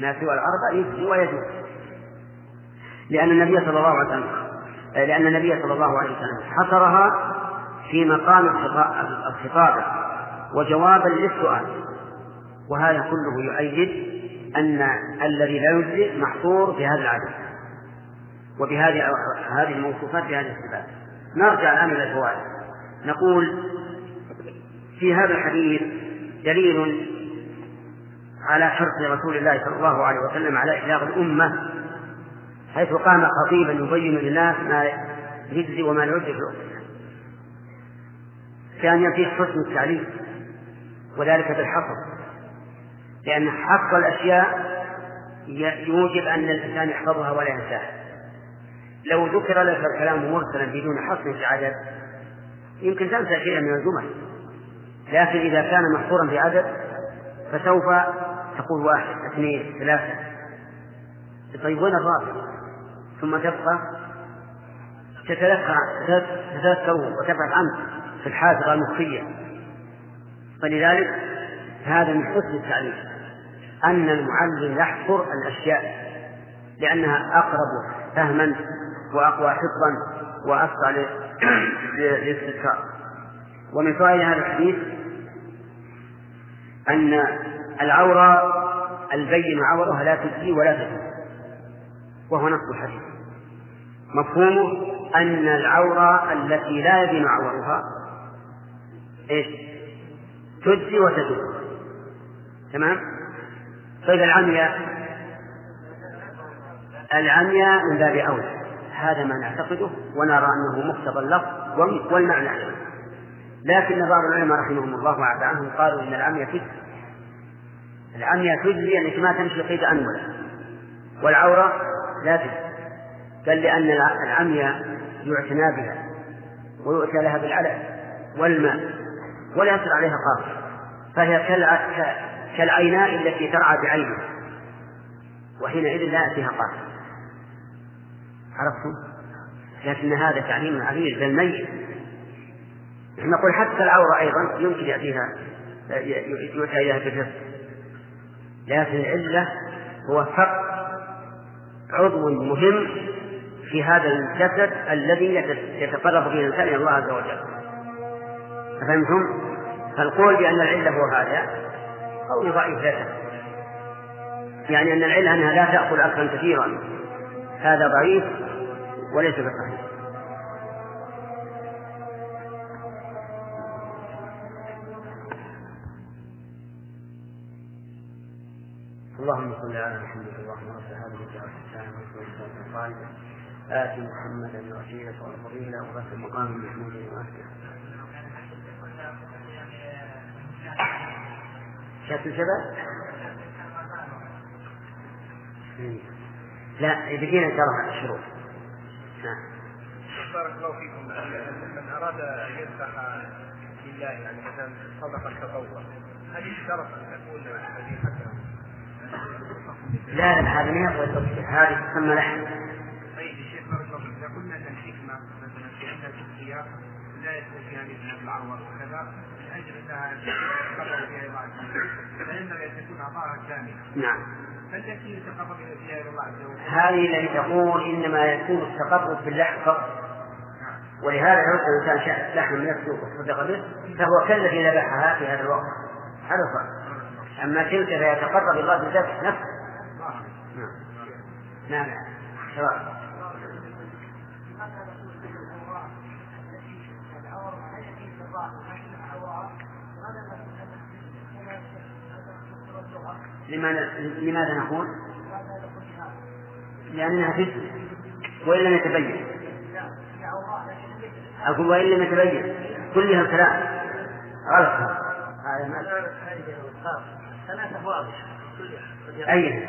ما سوى الأربع يجزي ويجوز، لأن النبي صلى الله عليه وسلم لأن النبي صلى الله عليه وسلم حصرها في مقام الخطابة وجوابا للسؤال، وهذا كله يؤيد أن الذي لا يجزي محصور في هذا العدد وبهذه هذه الموصوفات بهذه الصفات. نرجع الآن إلى الفوائد. نقول في هذا الحديث دليل على حرص رسول الله صلى الله عليه وسلم على إبلاغ الأمة، حيث قام خطيبا يبين للناس ما يجزي وما لا يجزي في الأمة. ثانيا فيه حسن التعليم، وذلك بالحصر، لأن حصر الأشياء يوجب أن الإنسان يحفظها ولا ينساها. لو ذكر لك الكلام مرسلا بدون حصر في عدد يمكن تنسى شيئا من الجمل، لكن إذا كان محصورا في عدد فسوف تقول واحد اثنين ثلاثة، طيب وين الرابع؟ ثم تبقى تتذكر وتبحث عنه في الحافظة المخفية. فلذلك هذا من حسن التعليم أن المعلم يحصر الأشياء لأنها أقرب فهما وأقوى حفظا وأسرع للاستذكار. ومن فوائد هذا الحديث أن العورة البين عورها لا تجزي ولا تجزي، وهو نص الحديث. مفهومه أن العورة التي لا يبين عورها إيش؟ تجزي وتجزي. تمام؟ طيب العمياء العمياء من باب أولى، هذا ما نعتقده ونرى أنه مقتضى اللفظ والمعنى، لكن بعض العلماء رحمهم الله وعفى عنهم قالوا إن العمياء تجزي. العمياء تجزي أنك ما تمشي قيد أنملة، والعورة لا تجزي. قال لأن العمياء يعتنى بها ويؤتى لها بالعلف والماء ولا يصل عليها قاصر، فهي كالعيناء التي ترعى بعينها، وحينئذ لا يأتيها قاصر. عرفتم؟ لكن هذا تعليم عبير بالميت. نحن نقول حتى العورة أيضا يمكن يأتيها يؤتى إليها بالرزق، لكن العلة هو فقط عضو مهم في هذا الجسد الذي يتقرب به الإنسان إلى الله عز وجل. أفهمتم؟ فالقول بأن العلة هو هذا قول ضعيف ذاته، يعني أن العلة أنها لا تأكل أكلا كثيرا، هذا ضعيف وليس بصحيح. اللهم صل على محمد اللهم رب هذه الدعوة التامة والصلاة القائمة آت محمدا الوسيلة والفضيلة وبث المقام المحمود وأهله. شاف الشباب؟ لا يبقينا إن شاء الله الشروط. نعم. بارك الله فيكم. من أراد أن يذبح لله يعني مثلا صدقة التطوع، هل يشترط أن تكون ذبيحة؟ لا لا هذا ما يقوى التصحيح، هذه تسمى لحم. طيب الشيخ بارك الله فيكم، إذا قلنا أن الحكمة مثلا في أن التضحية لا يكون فيها مثل العور وكذا من أجل أنها تقرب فيها الله عز وجل، فإنما تكون عطاءها كاملة. نعم. فالتي يتقرب فيها الله عز وجل هذه التي تقول إنما يكون التقرب باللحم فقط، ولهذا لو الإنسان شاء لحم من نفسه وصدق به فهو كالذي ذبحها في هذا الوقت، هذا صح. أما تلك فيتقرب الله بالذبح نفسه. نعم. نعم. سواء. لماذا نقول؟ لأنها تجزي وإن لم يتبين. أقول وإن لم يتبين كلها الكلام غلط. هذا ما ثلاثة واضح كلها. أي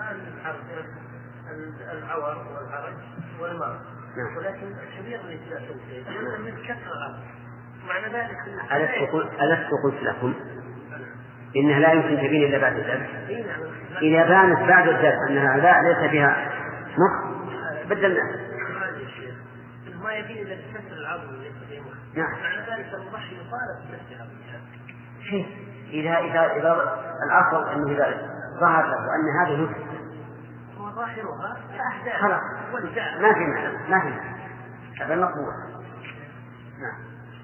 العور والعرج والمرض. ولكن كبير النساء من كثرة معنى ذلك ألست قلت لكم إنها لا يمكن تبين إلا بعد الذبح؟ إذا بانت بعد الذبح أنها لا ليس بها مخ بدلنا ما يبين إلا بكسر العظم ليس به مخ. نعم. معنى ذلك المضحي يطالب بنفسها. إذا إذا إذا الأصل أنه إذا ظهر له أن هذه نسخة وظاهرها كأحداث خلاص والجاء ما في معنى ما في معنى هذا مقبول. نعم.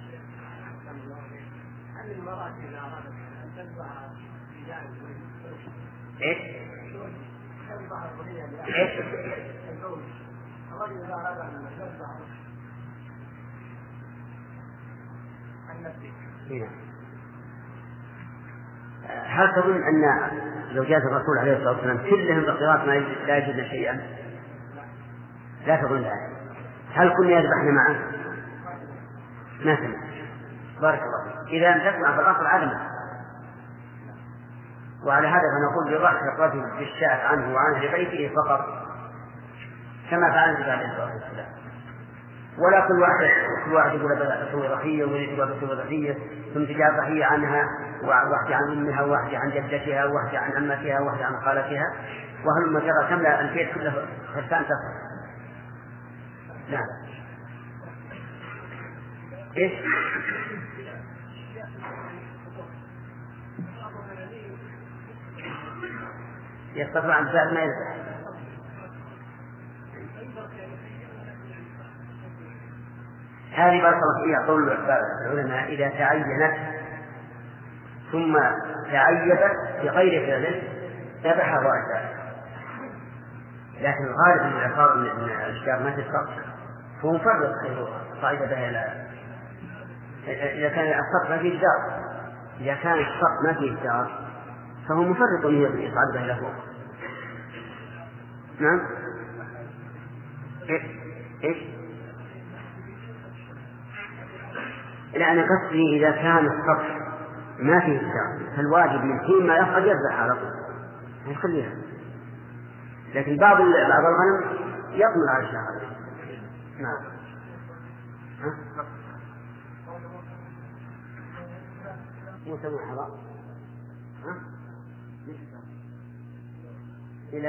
هل المرأة إذا أرادت أن تتبع إيش؟ تتبع الولية إيش؟ الزوج الرجل إذا أراد أن يتبع عن نفسه هل تظن أن زوجات الرسول عليه الصلاة والسلام كلهم بقرات ما لا يجدن شيئا؟ لا تظن ذلك. هل كنا يذبحن معه؟ ما سمع. بارك الله فيك. إذا لم تسمع فالأصل عدمه. وعلى هذا فنقول بضحك الرجل بالشاة عنه وعنه لبيته فقط كما فعل النبي عليه الصلاة والسلام. ولا كل واحد كل واحد يقول بسوي ضحية ويريد يقول بسوي ضحية ثم تجاب ضحية عنها وواحدة عن أمها وواحدة عن جدتها وواحدة عن عمتها وواحدة عن خالتها وهل مجرى تملأ البيت كله خرسان تفر. نعم. إيش؟ يستطيع عن ذلك ما يذبح. هذه بارك الله فيها قول العلماء إذا تعينت ثم تعيبت بغير فعل ذبحها وأجزاء. لكن الغالب من العقاب من الأشجار ما تسقط فهو مفرط صعيد بها إلى إذا كان السقط ما فيه جدار إذا كان السقط ما فيه جدار فهو مفرط يصعد بها إلى فوق. نعم. إيش؟ إيش؟ لأن قصدي إذا كان السقف ما فيه جدار فالواجب من حين ما يخرج يذبح على طول يخليها. لكن بعض بعض الغنم يطمر على الشهر. نعم. ها؟ مو سمع حرام. ها؟ إلى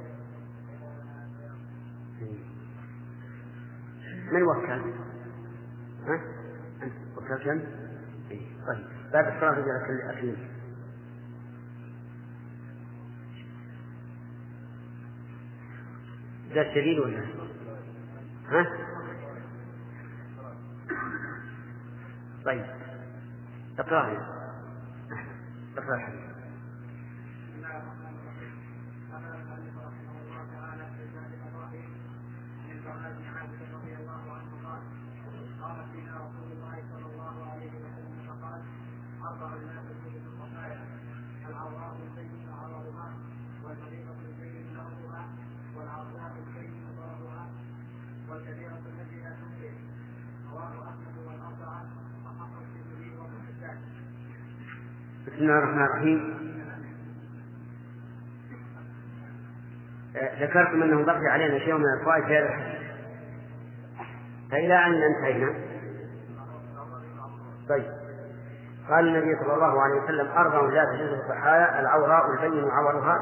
من وكل؟ ها؟ أنت وكلت جنب؟ طيب باب الصلاة في جلسة الأكل. ده الشديد ولا؟ ها؟ طيب اقرأ اقرأ الحديث. بسم الله الرحمن الرحيم. ذكرتم أنه بقي علينا شيء من الفوائد في هذا الحديث فإلى أن انتهينا. طيب قال النبي صلى الله عليه وسلم أربع لا تجوز الضحايا العوراء البين عورها.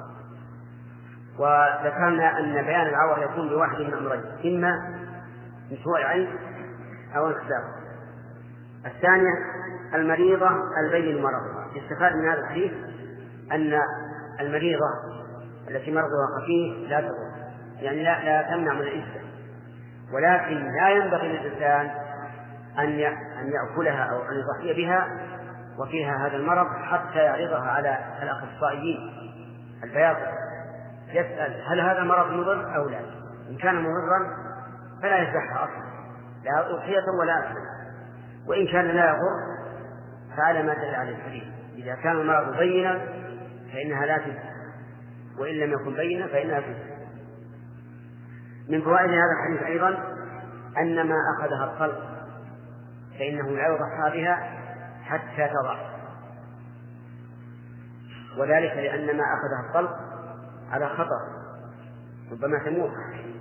وذكرنا أن بيان العور يكون بواحد من أمرين إما من سوء العين أو انخسار. الثانية المريضة البين مرضها. يستفاد من هذا الحديث أن المريضة التي مرضها خفيف لا تضر يعني لا, لا تمنع من الإنسان ولكن لا ينبغي للإنسان أن أن يأكلها أو أن يضحي بها وفيها هذا المرض حتى يعرضها على الأخصائيين البياض يسأل هل هذا مرض مضر أو لا. إن كان مضرا فلا يذبحها أصلا لا أضحية ولا أكل. وإن كان لا يضر فعلى ما دل عليه الحديث إذا كان المرض بينا فإنها لا تذبح وإن لم يكن بينا فإنها تذبح. من فوائد هذا الحديث أيضا أن ما أخذها الخلق فإنه لا يضحى بها حتى تضع وذلك لأن ما أخذها الخلق على خطر ربما تموت.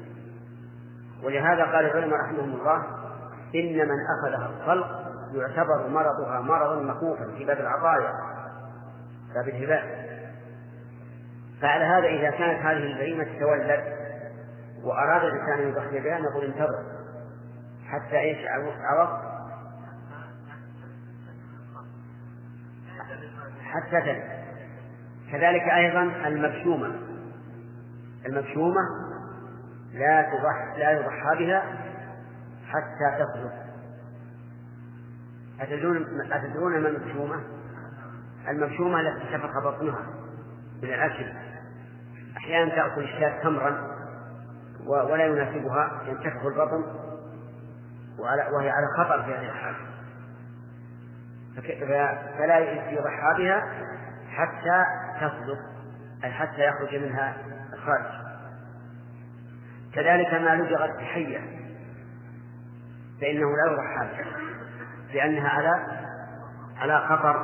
ولهذا قال العلماء رحمهم الله إن من أخذها الخلق يعتبر مرضها مرضا مخوفا في باب العطايا باب الهباء. فعلى هذا إذا كانت هذه البهيمة تتولد وأراد الإنسان أن يضحي بها نقول انتظر حتى إيش عوض حتى تلد كذلك أيضا المبشومة المبشومة لا تضح لا يضحى بها حتى تصدق. أتدرون ما المبشومة؟ المبشومة التي انتفخ بطنها من الأكل. أحيانا تأكل الشاة تمرا ولا يناسبها ينتفخ البطن وهي على خطر في هذه الحال، فلا يضحى بها حتى تصدق، أي حتى يخرج منها الخارج. كذلك ما لدغت حية فإنه لا يضحى بها لأنها على على خطر.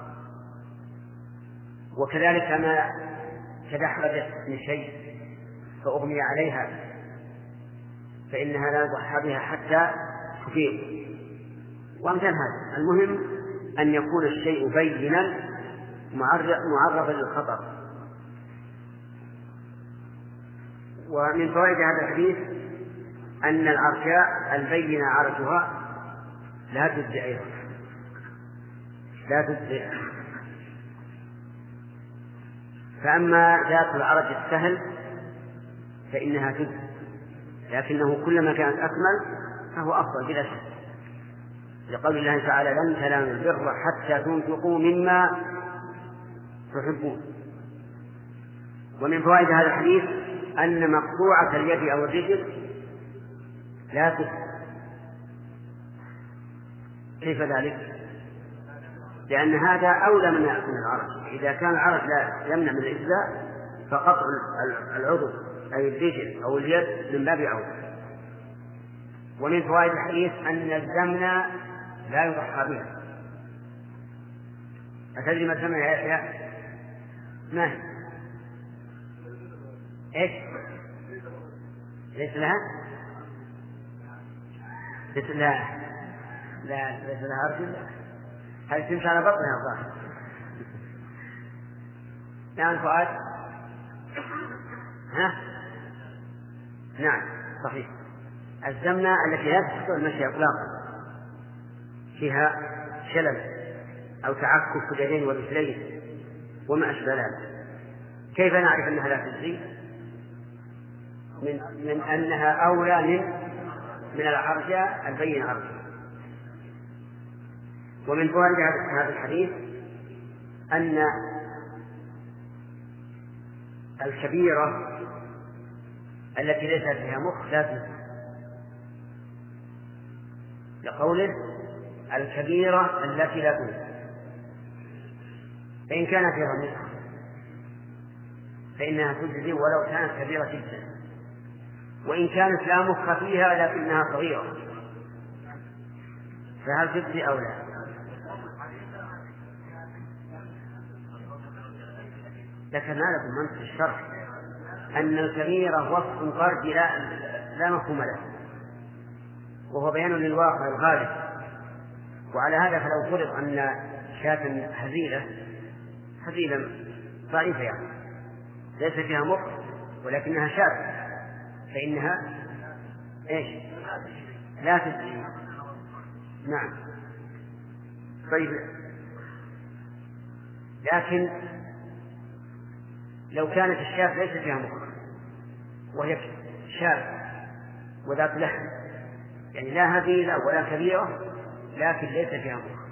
وكذلك ما تدحرجت من شيء فأغمي عليها فإنها لا يضحى بها حتى تفيض، وأمثال هذا. المهم أن يكون الشيء بينا معرضا للخطر. ومن فوائد هذا الحديث أن العرشاء البين عرجها لا تجزي أيضا لا تجزي. فأما ذات العرج السهل فإنها تجزي، لكنه كلما كانت أكمل فهو أفضل بلا شك، لقول الله تعالى لن تنالوا البر حتى تنفقوا مما تحبون. ومن فوائد هذا الحديث أن مقطوعة اليد أو الرجل لا تجزي. كيف ذلك؟ لأن هذا أولى من العرج. إذا كان العرج لا يمنع من الإجزاء فقطع العضو أي الرجل أو اليد من باب أولى. ومن فوائد الحديث أن الزمن لا يضحى بها. أتدري ما الزمن يا يحيى؟ ما هي؟ إيش؟ ليس لها؟ ليس لها لا ليس لها أرجل، هل تمشي على بطنها الظاهر. نعم فؤاد. ها؟ نعم صحيح. الزمنة التي لا تستطيع المشي إطلاقا، فيها شلل أو تعكك في اليدين والرجلين وما أشبه ذلك. كيف نعرف أنها لا تجزي؟ من, من أنها أولى من من العرجاء البين عرجاء. ومن فوائد هذا الحديث أن الكبيرة التي ليس فيها مخ لا تجزي، لقوله الكبيرة التي لا تجزي. فإن كان فيها مخ فإنها تجزي ولو كانت كبيرة جدا، وإن كانت لا مخ فيها لكنها صغيرة فهل تجزي أو لا؟ لكن هذا في منطق الشرع أن الكبيرة وصف فرد لا, لا مفهوم له، وهو بيان للواقع الغالب. وعلى هذا فلو فرض أن شاة هزيلة هزيلة ضعيفة يعني ليس فيها مخ ولكنها شاة فإنها إيش؟ لا تجزي. نعم طيب. لكن لو كانت الشاة ليس فيها مخ وهي شاة وذات لحم، يعني لا هزيلة ولا كبيرة لكن ليس فيها مخ،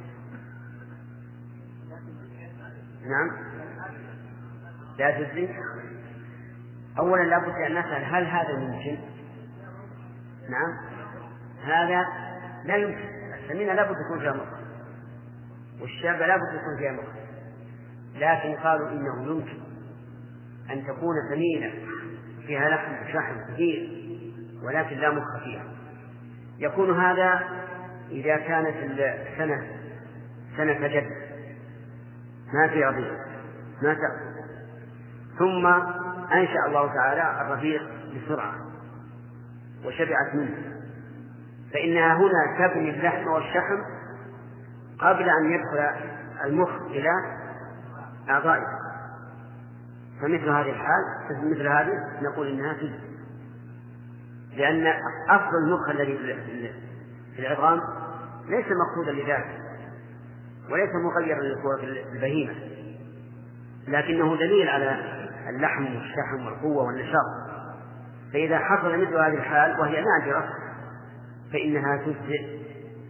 نعم لا تجزي. أولا لابد أن نسأل هل هذا ممكن؟ نعم هذا لا يمكن. السمينة لابد يكون فيها مخ والشابة لابد يكون فيها مخ، لكن قالوا إنه يمكن أن تكون سمينة فيها لحم شحم كثير ولكن لا مخ فيها. يكون هذا إذا كانت السنة سنة جد ما في ربيع ما تأكل، ثم أنشأ الله تعالى الربيع بسرعة وشبعت منه، فإنها هنا تبني اللحم والشحم قبل أن يدخل المخ إلى أعضائها. فمثل هذه الحال مثل هذه نقول إنها تجزي، لأن أصل المخ الذي في العظام ليس مقصودا لذاته وليس مغيرا لصورة البهيمة، لكنه دليل على اللحم والشحم والقوة والنشاط. فإذا حصل مثل هذه الحال وهي نادرة فإنها تجزئ.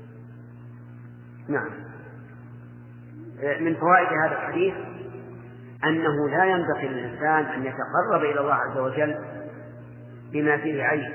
نعم. من فوائد هذا الحديث أنه لا ينبغي للإنسان أن يتقرب إلى الله عز وجل بما فيه عيب،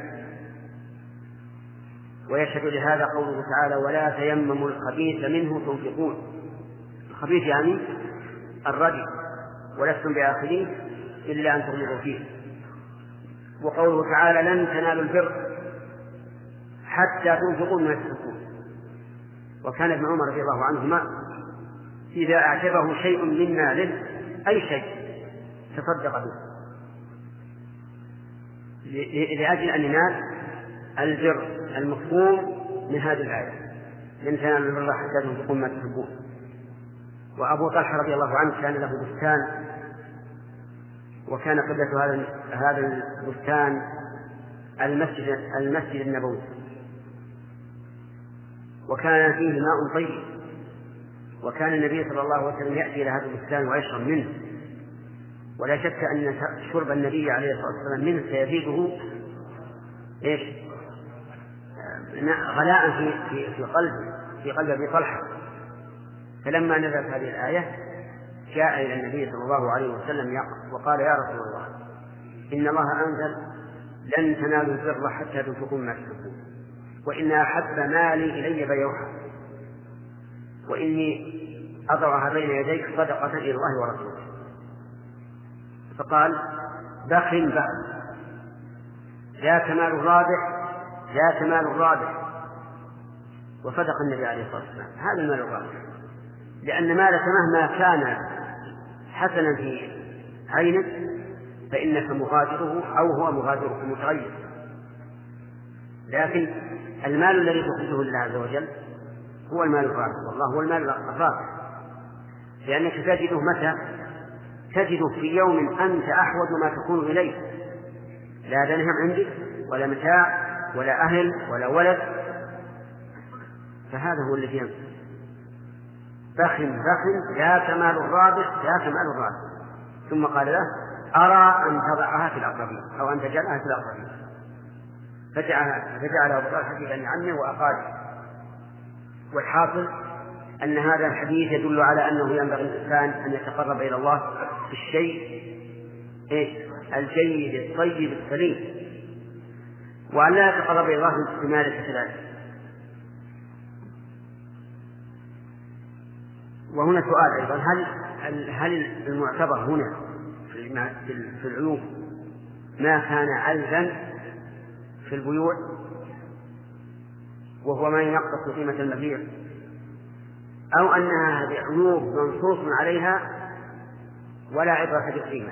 ويشهد لهذا قوله تعالى: ولا تيمموا الخبيث منه تنفقون. الخبيث يعني الردي، ولستم بآخذيه إلا أن تغمضوا فيه. وقوله تعالى: لن تنالوا البر حتى تنفقوا مما تحبون. وكان ابن عمر رضي الله عنهما إذا أعجبه شيء من ماله أي شيء تصدق به لأجل أن ينال البر المفهوم من هذه الآية: لن تنالوا البر حتى تنفقوا مما تحبون. وأبو طلحة رضي الله عنه كان له بستان، وكان قبلة هذا هذا البستان المسجد المسجد النبوي، وكان فيه ماء طيب، وكان النبي صلى الله عليه وسلم يأتي إلى هذا البستان ويشرب منه، ولا شك أن شرب النبي عليه الصلاة والسلام منه سيزيده إيش؟ غلاء في في في قلبه في قلب أبي طلحة. فلما نزلت هذه الآية جاء إلى النبي صلى الله عليه وسلم وقال: يا رسول الله، إن الله أنزل لن تنالوا البر حتى تنفقوا مما تحبون، وإن أحب مالي إلي بيعها، وإني أضعها بين يديك صدقة إلى الله ورسوله. فقال: بخ بخ، ذاك مال الرابح ذاك مال الرابح. وصدق النبي عليه الصلاة والسلام، هذا المال الرابح، لأن مالك مهما كان حسنا في عينك فإنك مغادره أو هو مغادرك متغير. لكن المال الذي تخرجه لله عز وجل هو المال الرابح، والله هو المال الرابح، لأنك تجده متى؟ تجده في يوم أنت أحوج ما تكون إليه، لا درهم عندك ولا متاع ولا أهل ولا ولد، فهذا هو الذي ينفع. بخ بخ، ذاك مال الرابح ذاك مال الرابح. ثم قال له: أرى أن تضعها في الأقربين أو أن تجعلها في الأقربين. فجعلها فجعلها أبو طلحة في بني عمه وأقاربه. والحاصل أن هذا الحديث يدل على أنه ينبغي الإنسان أن يتقرب إلى الله بالشيء إيه؟ الجيد الطيب السليم، وأن لا يتقرب إلى الله بمال كذلك. وهنا سؤال أيضا: هل هل المعتبر هنا في العيوب ما كان علزا في البيوع وهو ما ينقص قيمة المبيع، أو أنها هذه عيوب منصوص عليها ولا عبرة بالقيمة؟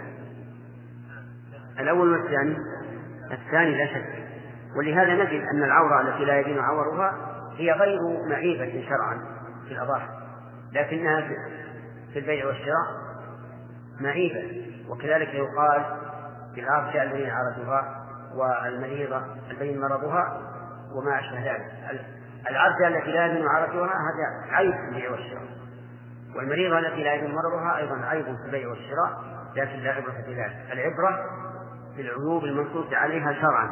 الأول والثاني الثاني لا شك. ولهذا نجد أن العورة التي لا يبين عورها هي غير معيبة شرعا في الأضاحي، لكنها في البيع والشراء معيبة. وكذلك يقال بالعرجة البين عرضها والمريضة البين مرضها وما أشبه ذلك. العرجة التي لا يبين عرضها هذا عيب في البيع والشراء، والمريضة التي لا يبين مرضها أيضا عيب في البيع والشراء، لكن لا عبرة في ذلك. العبرة في العيوب المنصوص عليها شرعا.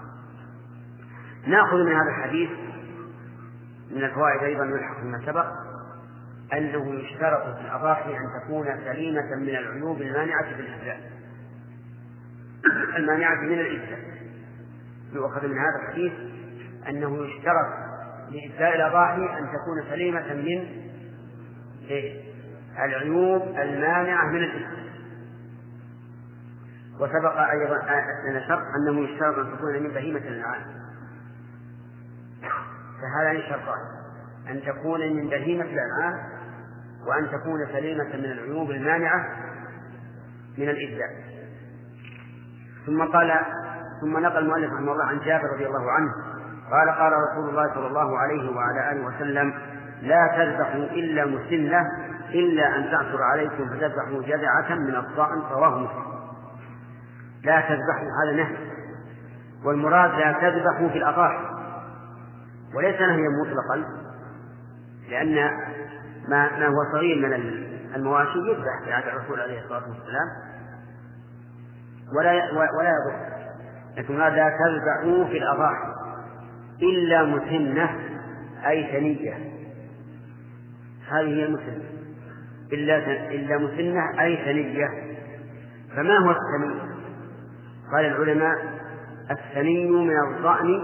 نأخذ من هذا الحديث من الفوائد أيضا يلحق بما سبق أنه يشترط في الأضاحي أن تكون سليمة من العيوب المانعة في الإجزاء المانعة من الإجزاء. يؤخذ من هذا الحديث أنه يشترط لإجزاء الأضاحي أن تكون سليمة من العيوب المانعة من الإجزاء. وسبق أيضا أن شرط أنه يشترط أن تكون من بهيمة الأنعام، فهذا شرطان: أن تكون من بهيمة الأنعام وأن تكون سليمة من العيوب المانعة من الإجزاء. ثم قال ثم نقل المؤلف رحمه الله عن جابر رضي الله عنه قال: قال رسول الله صلى الله عليه وعلى آله وسلم: لا تذبحوا إلا مسنة إلا أن تعثر عليكم فتذبحوا جذعة من الضأن. رواه مسلم. لا تذبحوا هذا نهي، والمراد لا تذبحوا في الأضاحي، وليس نهيا مطلقا، لأن ما, ما هو صغير من المواشي يذبح في عهد الرسول عليه الصلاة والسلام ولا ولا يضر. لكن لا تذبحوا في الأضاحي إلا مسنة أي ثنية، هذه هي المسنة، إلا إلا مسنة أي ثنية. فما هو الثني؟ قال العلماء الثني من الضأن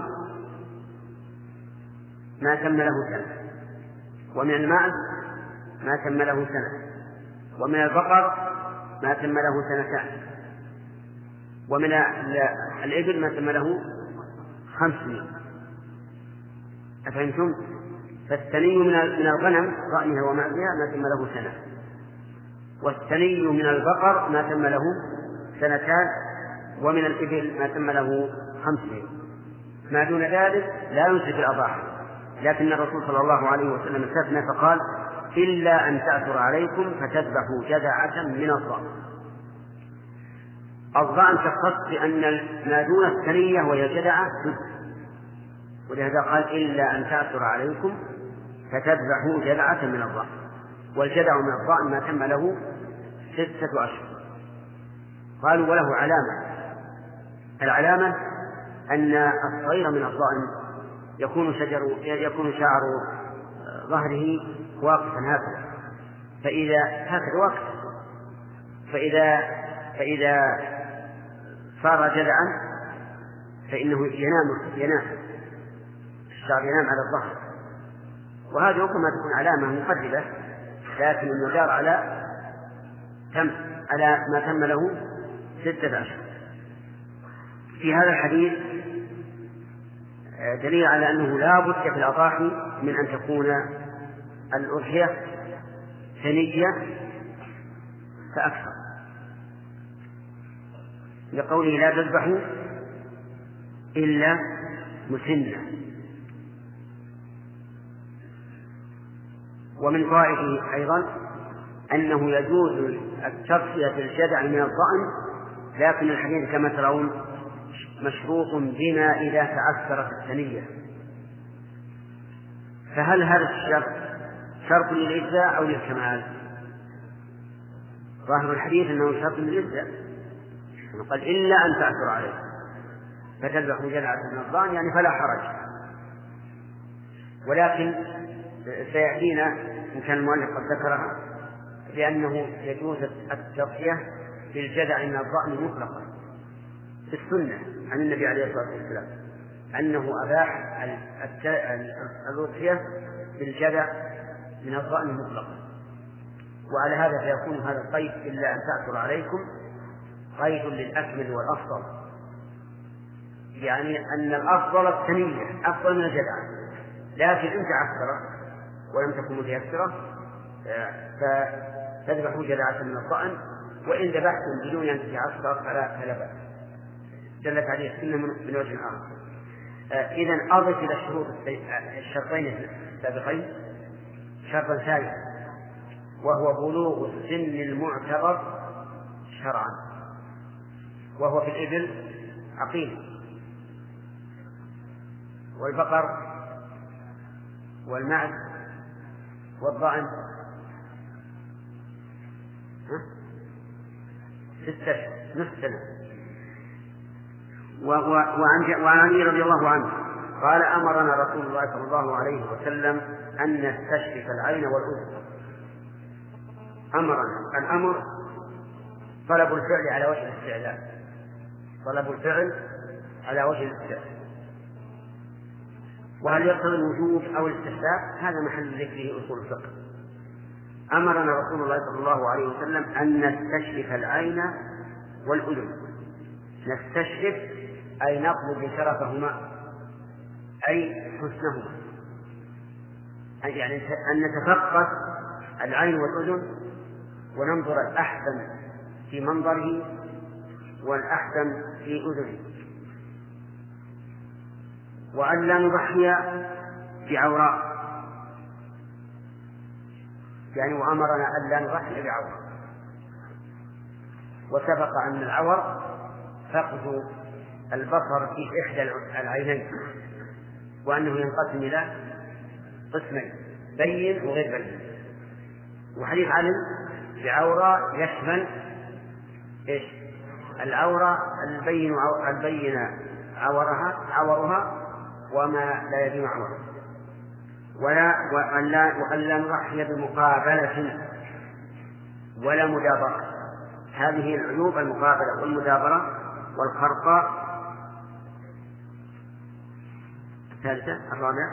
ما تم له سنة، ومن الماعز ما تم له سنة، ومن البقر ما تم له سنتان، ومن الإبل ما تم له خمس سنين. أفهمتم؟ فالثني من الغنم ضأنها ومعزها ما تم له سنة، والثني من البقر ما تم له سنتان، ومن الإبل ما تم له خمس سنين. ما دون ذلك لا ينسك الأضاحي، لكن الرسول صلى الله عليه وسلم استثنى فقال إلا أن تأثر عليكم فتذبحوا جذعة من الضأن. الضأن تختص بأن ما دون الثنية وهي جذعة تذبح، ولهذا قال إلا أن تأثر عليكم فتذبحوا جذعة من الضأن. والجذع من الضأن ما تم له ستة أشهر. قالوا وله علامة، العلامة أن الصغير من الضأن يكون شجر يكون شعر ظهره واقفا هكذا، فإذا هكذا واقف فإذا فإذا صار جذعا فإنه ينام ينام الشعر ينام على الظهر، وهذه ربما تكون علامة مقربة، لكن المدار على تم على ما تم له ستة أشهر. في هذا الحديث دليل على أنه لا بد في الأضاحي من أن تكون الأضحية ثنية فأكثر، لقوله لا تذبحوا إلا مسنة. ومن فوائده أيضا أنه يجوز التضحية بالجذع من الضأن، لكن الحديث كما ترون مشروط بما إذا تعثرت الثنية. فهل هذا الشرط شرط للإجزاء أو للكمال؟ ظاهر الحديث أنه شرط للإجزاء، قال إلا أن تأثر عليه فتذبحوا جذعة من الضأن، يعني فلا حرج. ولكن سيأتينا إن كان المؤلف قد ذكرها لأنه يجوز التضحية بالجذع من الضأن مطلقا في السنة عن النبي عليه الصلاة والسلام، أنه أباح الأضحية بالجذع من الضأن مطلقا. وعلى هذا فيكون هذا القيد إلا أن تأثر عليكم قيد للأكمل والأفضل، يعني أن الأفضل الثنية أفضل من الجذع، لكن إن تعثر ولم تكن متيسرة فتذبحوا جذعة من الضأن، وإن ذبحتم بدون أن تتعثر فلا بأس، دلت عليه السنة من وجه آخر. إذن أضف إلى الشروط الشرطين السابقين شرطا ثالثا، وهو بلوغ السن المعتبر شرعا، وهو في الإبل عقيم، والبقر والمعز والضأن ستة نصف سنة. وعن علي رضي الله عنه قال أمرنا رسول الله صلى الله عليه وسلم أن نستشرف العين والأذن. أمرنا، الأمر طلب الفعل على وجه الاستعلاء، طلب الفعل على وجه الاستعلاء، وهل يقتضي الوجوب أو الاستحباب هذا محل ذكره أصول الفقه. أمرنا رسول الله صلى الله عليه وسلم أن نستشرف العين والأذن. نستشرف أي نطلب شرفهما أي حسنهما، يعني أن نتفقد العين والأذن وننظر الأحسن في منظره والأحسن في أذنه، وأن لا نضحي بعوراء، يعني وأمرنا أن لا نضحي بعوراء. وسبق أن العور فقد البصر في إحدى العينين، وأنه ينقسم إلى قسمين، بين وغير بين. وحديث علم بعورة يشمل إيش؟ العورة البين البين عورها عورها وما لا يبين عورها، ولا وأن لا وأن لا نضحي بمقابلة ولا مدابرة. هذه العيوب: المقابلة والمدابرة والخرقاء. الثالثة الرابعة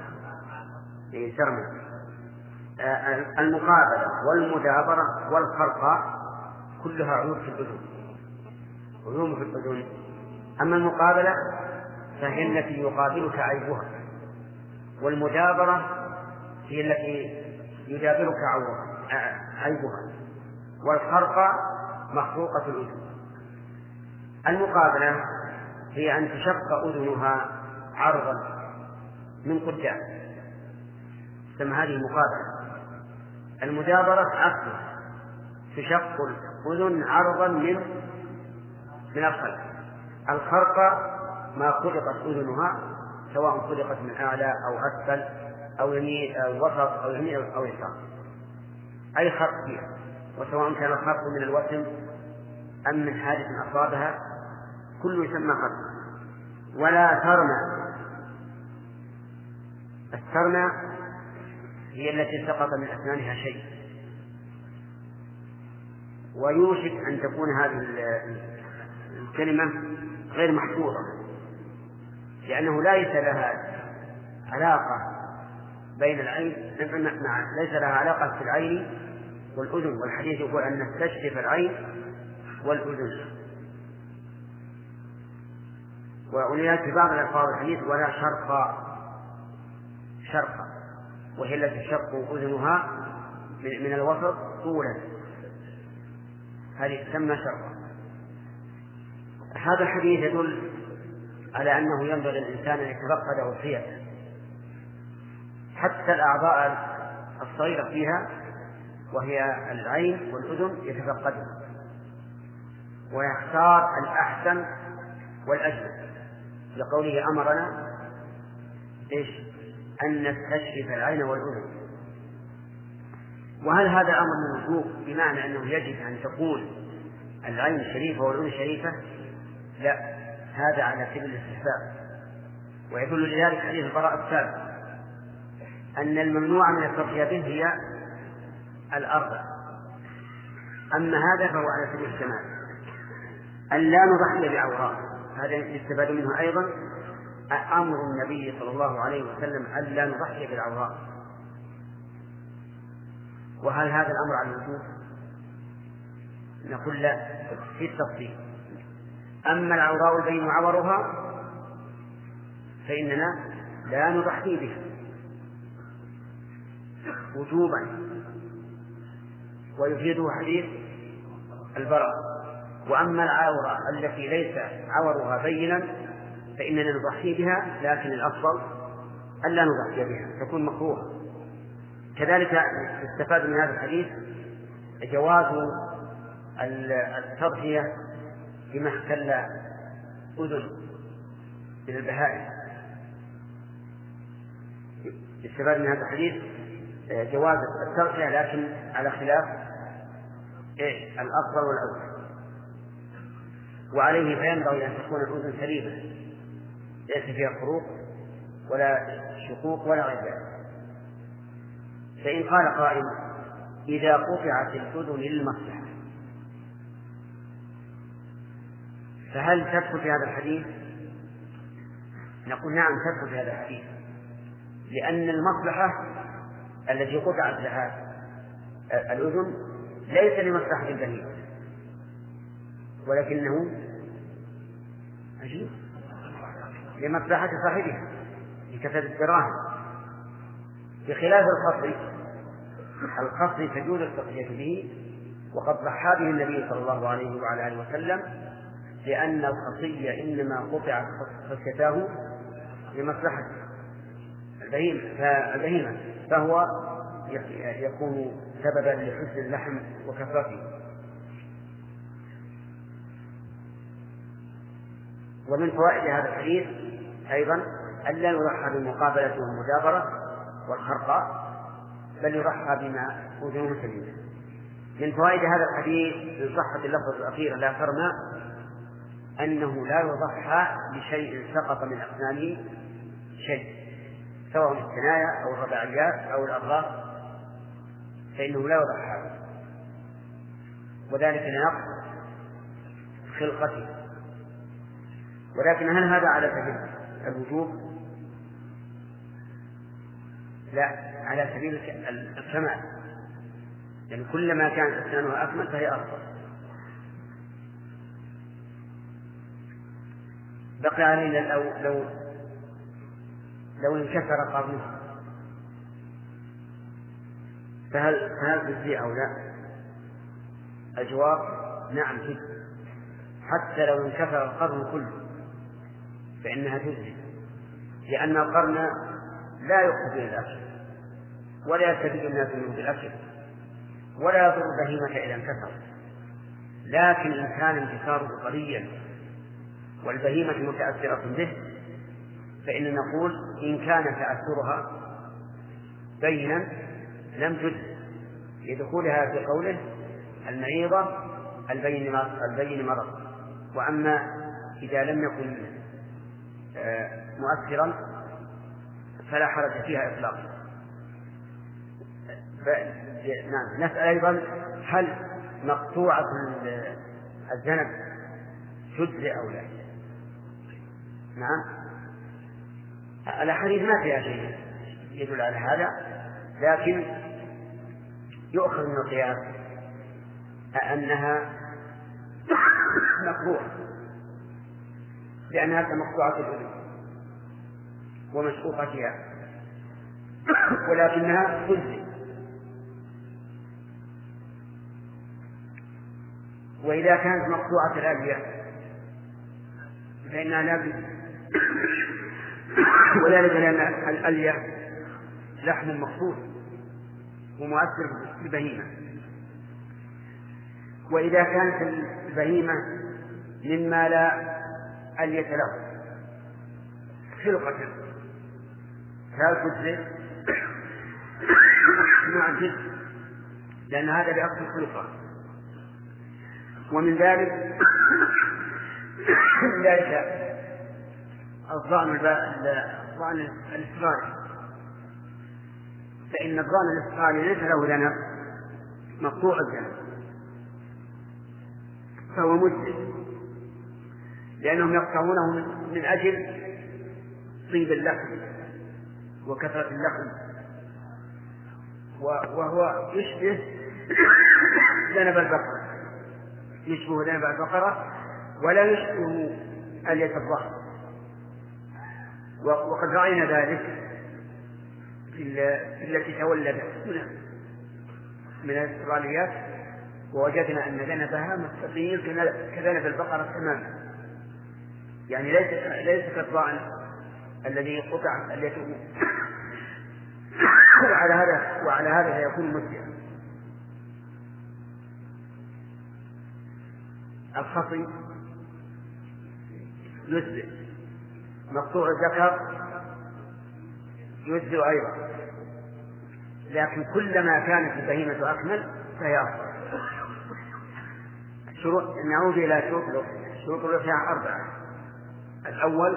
سرمة. المقابلة والمدابرة والخرقاء كلها عيوب في الأذن، عيوب في الأذن. أما المقابلة فهي التي يقابلك عيبها، والمدابرة هي التي يدابرك عيبها، والخرقاء مخروقة الأذن. المقابلة هي أن تشق أذنها عرضا من قدام، ثم هذه مقابلة. المدابرة عكسها، تشق الأذن عرضا من من الخلف. الخرقة ما خلقت أذنها، سواء خلقت من أعلى أو أسفل أو يمين أو وسط أو يمين أو يسار، أي خرق فيها، وسواء كان الخرق من الوسم أم من حادث أصابها كله يسمى خرق. ولا ترمى. الترمى هي التي سقط من أسنانها شيء، ويوشك أن تكون هذه الكلمة غير محفوظة، لأنه ليس لها علاقة بين العين مع ليس لها علاقة في العين والأذن، والحديث يقول أن نستشرف العين والأذن. ولذلك في بعض الألفاظ الحديث: ولا شرقا شرقا، وهي التي تشق أذنها من الوسط طولا، هذه تسمى شرقا. هذا الحديث يدل على أنه ينبغي الإنسان أن يتفقد وصيته، حتى الأعضاء الصغيرة فيها وهي العين والأذن يتفقدها، ويختار الأحسن والأجمل، لقوله: أمرنا إيش؟ أن نستشرف العين والأذن. وهل هذا أمر من وجوب بمعنى أنه يجب أن تكون العين شريفة والأذن شريفة؟ لا، هذا على سبيل الاستحباب. ويدل لذلك حديث البراء السابق أن الممنوع من التضحية به هي الأرض، أما هذا فهو على سبيل الكمال. أن لا نضحي بعورات، هذا يستفاد منه أيضا أمر النبي صلى الله عليه وسلم أن لا نضحي بالعورات. وهل هذا الأمر على الوجوب؟ نقول لا، في التفصيل. أما العوراء البين عورها فإننا لا نضحي بها وجوبا، ويفيده حديث البراء. وأما العورة التي ليس عورها بينا فإننا نضحي بها، لكن الأفضل ألا نضحي بها، تكون مكروهة. كذلك استفاد من هذا الحديث جواز التضحية بما اختل أذن من البهائم. استفاد من هذا الحديث جواز التضحية، لكن على خلاف إيه الأفضل والأولى. وعليه فينبغي أن تكون الأذن سليمة ليس فيها خروق ولا شقوق ولا غير ذلك. فإن قال قائل: إذا قطعت الأذن للمصلحة، فهل تدخل في هذا الحديث؟ نقول نعم تدخل في هذا الحديث، لأن المصلحة التي قطعت لها الأذن ليس لمصلحة البهيمة، ولكنه عجيب لمصلحة صاحبها لكسب الدراهم، بخلاف الخصي. الخصي تجوز التضحية به، وقد ضحى به النبي صلى الله عليه وعلى آله وسلم، لأن الخصي إنما قطعت خصيته لمصلحة البهيمة، فهو يكون سببا لحسن اللحم وكثرته. ومن فوائد هذا الحديث أيضا ألا يضحى بالمقابلة والمدابرة والخرقاء، بل يضحى بما أذنه سليمة. من فوائد هذا الحديث من صحة اللفظ الأخير لا ترمى أنه لا يضحى بشيء سقط من أقسامه شيء، سواء الثنايا أو الرباعيات أو الأضراس، فإنه لا يضحى، وذلك لنقص خلقته. ولكن هل هذا على سبيل الوجوب؟ لا، على سبيل الكمال، يعني كلما كانت أسنانها أكمل فهي أفضل. بقي علينا لو لو لو انكسر قرنه فهل فهل تجزي أو لا؟ الجواب نعم تجزي، حتى لو انكسر القرن كله فإنها تجزي، لأن القرن لا يؤخذ من الأكل ولا يستفيد الناس منه بالأكل ولا يضر البهيمة إذا انكسر، لكن إن كان انكساره قليلا والبهيمة متأثرة به فإن نقول إن كان تأثرها بينا لم تجز لدخولها في قوله المعيضة البين مرض. وأما إذا لم يكن مؤثرا فلا حرج فيها إطلاقا. نعم. نسأل أيضا هل مقطوعة الذنب تجزي أو لا؟ نعم، الأحاديث ما فيها شيء يدل على هذا، لكن يؤخذ من القياس أنها مقطوعة لأنها كمقطوعة الأذن ومشقوقتها، ولكنها تجزي. وإذا كانت مقطوعة الألية فإنها لا تجزي، وذلك لأن الألية لحم مخصوص ومؤثر بالبهيمة. وإذا كانت البهيمة مما لا ألية له خلقة فهل تجزي؟ نعم تجزي، لأن هذا بأصل الخلقة. ومن ذلك من ذلك الظان الإصغاري، فإن الظان الإصغاري ليس له ذنب مقطوع الذنب فهو مجزي، لأنهم يقطعونه من أجل طيب اللحم وكثرة اللحم، وهو يشبه ذنب البقرة، يشبه ذنب البقرة ولا يشبه ألية الظهر. وقد رأينا ذلك في التي تولدت من الإسرائيليات ووجدنا أن ذنبها مستطيل كذنب البقرة تماما، يعني ليس ليس كالضأن الذي قطع اليته وعلى هذا وعلى هذا يكون مسلما. الخصي يجزئ، مقطوع الذكر يجزئ أيضا، لكن كلما كانت البهيمة أكمل فهي أفضل. شروط نعود إلى شروط شروط الرفع أربعة: الأول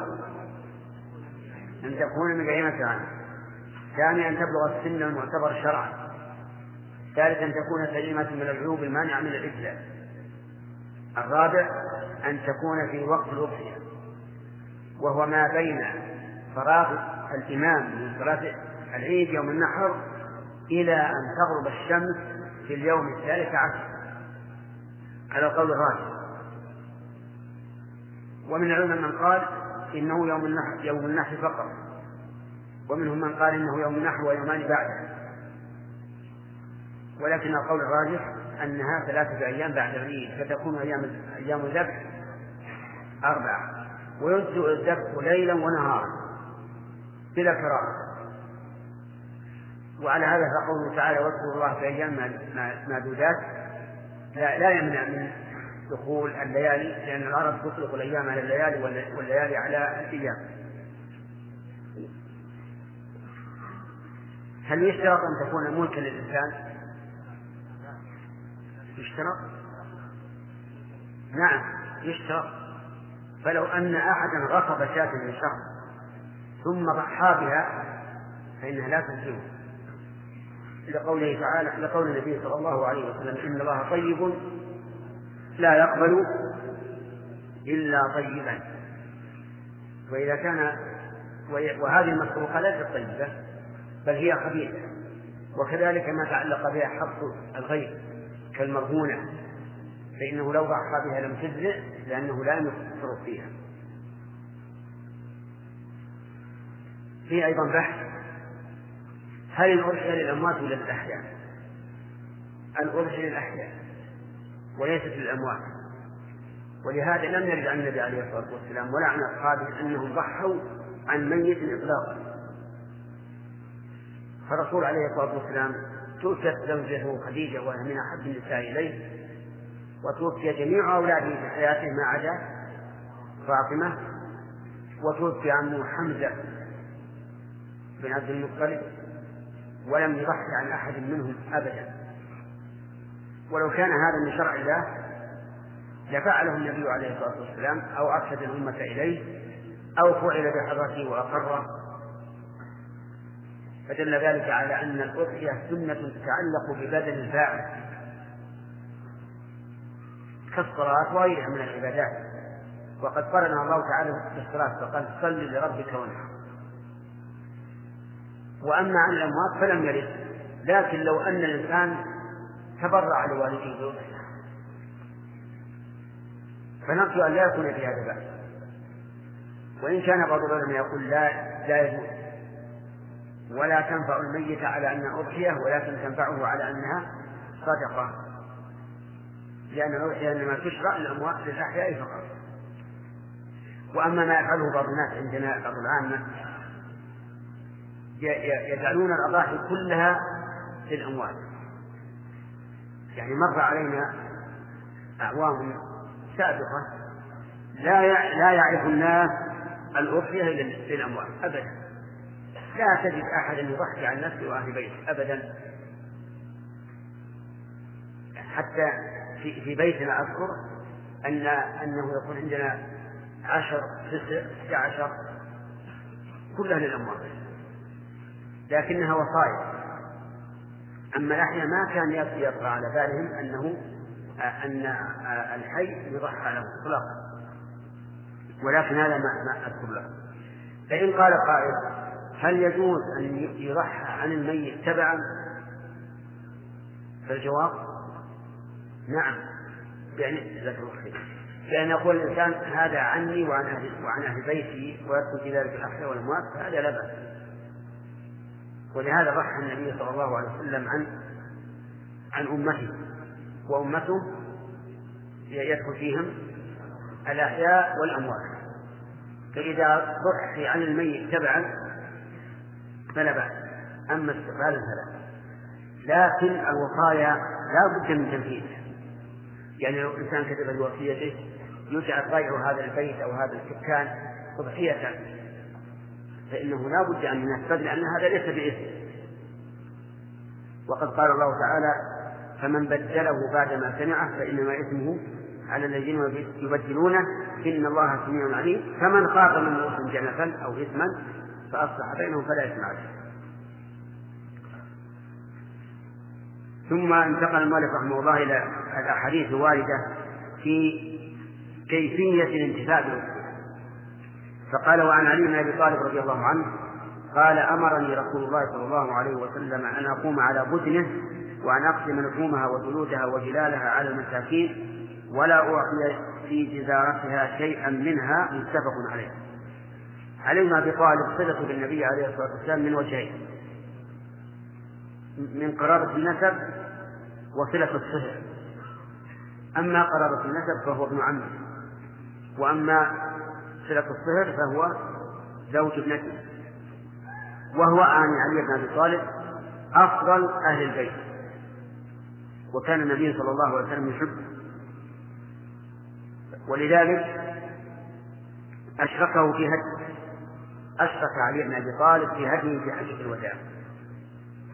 أن تكون من بهيمة عنه، ثانيا أن تبلغ السن المعتبر شرعا، ثالثا أن تكون سليمة من العيوب المانعة من الإجزاء، الرابع أن تكون في وقت الأضحية وهو ما بين فراغ الإمام من صلاة العيد يوم النحر إلى أن تغرب الشمس في اليوم الثالث عشر على قول الراجح. ومن العلماء من قال إنه يوم النحر يوم النحر فقط، ومنهم من قال إنه يوم النحر ويومان بعده، ولكن القول الراجح أنها ثلاثة أيام بعد العيد، فتكون أيام أيام الذبح أربعة، ويجزئ الذبح ليلا ونهارا بلا كراهة. وعلى هذا فقوله تعالى واذكروا الله في أيام معدودات لا, لا يمنع من دخول الليالي، لأن العرب تطلق الأيام على الليالي والليالي على الأيام. هل يشترط أن تكون ملكا للإنسان؟ يشترط؟ نعم يشترط. فلو أن أحدا غصب شاة من شخص ثم ضحى بها فإنها لا تلزمه، لقوله تعالى لقول النبي صلى الله عليه وسلم إن الله طيب لا يقبل إلا طيبا. وإذا كان وهذه المسروقة ليست طيبة بل هي خبيثة، وكذلك ما تعلق بها حق الغير كالمرهونة فإنه لو ضحى بها لم تجزئ لأنه لا يتصرف فيها. في أيضا بحث هل الأضحية للأموات ولا للأحياء؟ الأضحية للأحياء وليست للأموات، ولهذا لم يرد عن النبي عليه الصلاة والسلام ولا عن أصحابه أنهم ضحوا عن ميت إطلاقا. فالرسول عليه الصلاة والسلام توفيت زوجته خديجة وهي من أحب النساء إليه، وتوفي جميع أولاده في حياته ما عدا فاطمة، وتوفي عمه حمزة بن عبد المطلب ولم يضحي عن أحد منهم أبدا. ولو كان هذا من شرع الله لفعله النبي عليه الصلاة والسلام أو أرشد الأمة إليه أو فعل بحضرته وأقره، فدل ذلك على أن الأضحية سنة تتعلق ببدن الفاعل كالصلاة وغيرها من العبادات. وقد قرن الله تعالى بالصلاة فقال صل لربك وانحر. وأما عن الأموات فلم يرد، لكن لو أن الإنسان تبرع لوالده بأضحية فنرجو أن لا يكون في هذا بأس، وإن كان بعض العلماء يقول لا لا يجوز ولا تنفع الميت على أنها أضحية ولكن تنفعه على أنها صدقة، لأن الأضحية إنما تشرع للأموات للأحياء فقط. وأما ما يفعله بعض الناس عندنا بعض العامة يجعلون الأضاحي كلها للأموات. يعني مر علينا أعوام سابقة لا لا يعرف الناس الأضحية للأموات أبدا، لا تجد أحد يضحي عن نفسه وأهل بيته أبدا. حتى في, في بيتنا أذكر أن أنه يكون عندنا عشر تسع عشر كلها للأموات لكنها وصايا. أما الأحياء ما كان يطرأ على بالهم أنه أن الحي يضحى له إطلاقا، ولكن هذا ما أذكر له. فإن قال قائل هل يجوز أن يضحى عن الميت تبعا؟ فالجواب نعم يعني ذكر الخير، لأن يقول الإنسان هذا عني وعن أهل, وعن أهل بيتي ويدخل في ذلك الأحياء والأموات فهذا لا بأس. ولهذا ضحى النبي صلى الله عليه وسلم عن عن أمته، وأمته يدخل فيهم الأحياء والأموات. فإذا ضحي عن الميت تبعا فلا بأس، أما استقبال فلا. لكن الوصايا لا بد من تنفيذها، يعني لو إنسان كتب بوصيته يجعل ضيع هذا البيت أو هذا السكان تضحية فإنه لا بد أن ينفذ، لأن هذا ليس بإثم. وقد قال الله تعالى فمن بدله بعدما سمعه فإنما إثمه على الذين يبدلونه إن الله سميع عليم. فمن خاف من موت جنفا أو إثما فأصلح بينهم فلا إثم عليه. ثم انتقل المؤلف رحمه الله إلى الأحاديث الواردة في كيفية الانتفاع بالوصية. فقال وعن علي بن أبي طالب رضي الله عنه قال أمرني رسول الله صلى الله عليه وسلم أن أقوم على بدنه وأن أقسم لحومها وجلودها وجلالها على المساكين ولا أعطي في جزارتها شيئا منها. متفق عليه. علي بن أبي طالب صلته بالنبي عليه الصلاة والسلام من وجهين: من قرابة النسب وصلة الصهر. أما قرابة النسب فهو ابن عمه، وأما صلة الصهر فهو زوج ابنته. وهو آن علي بن أبي طالب أفضل أهل البيت، وكان النبي صلى الله عليه وسلم يحبه، ولذلك أشركه في هدي أشرك علي بن أبي طالب في هديه في حجة الوداع.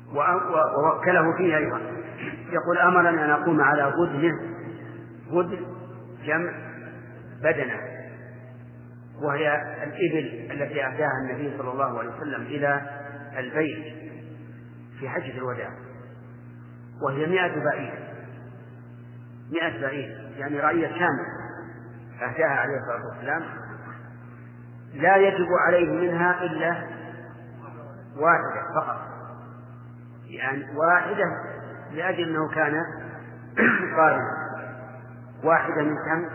ووكله فيه أيضا. يقول أمرني أن أقوم على غدنه. غدن جمع بدنة، وهي الإبل التي أهداها النبي صلى الله عليه وسلم إلى البيت في حجة الوداع، وهي مئة بعير. مئة بعير يعني رعية كاملة أهداها عليه الصلاة والسلام، لا يجب عليه منها إلا واحدة فقط، يعني واحدة لأجل أنه كان قارنا. واحدة من كم؟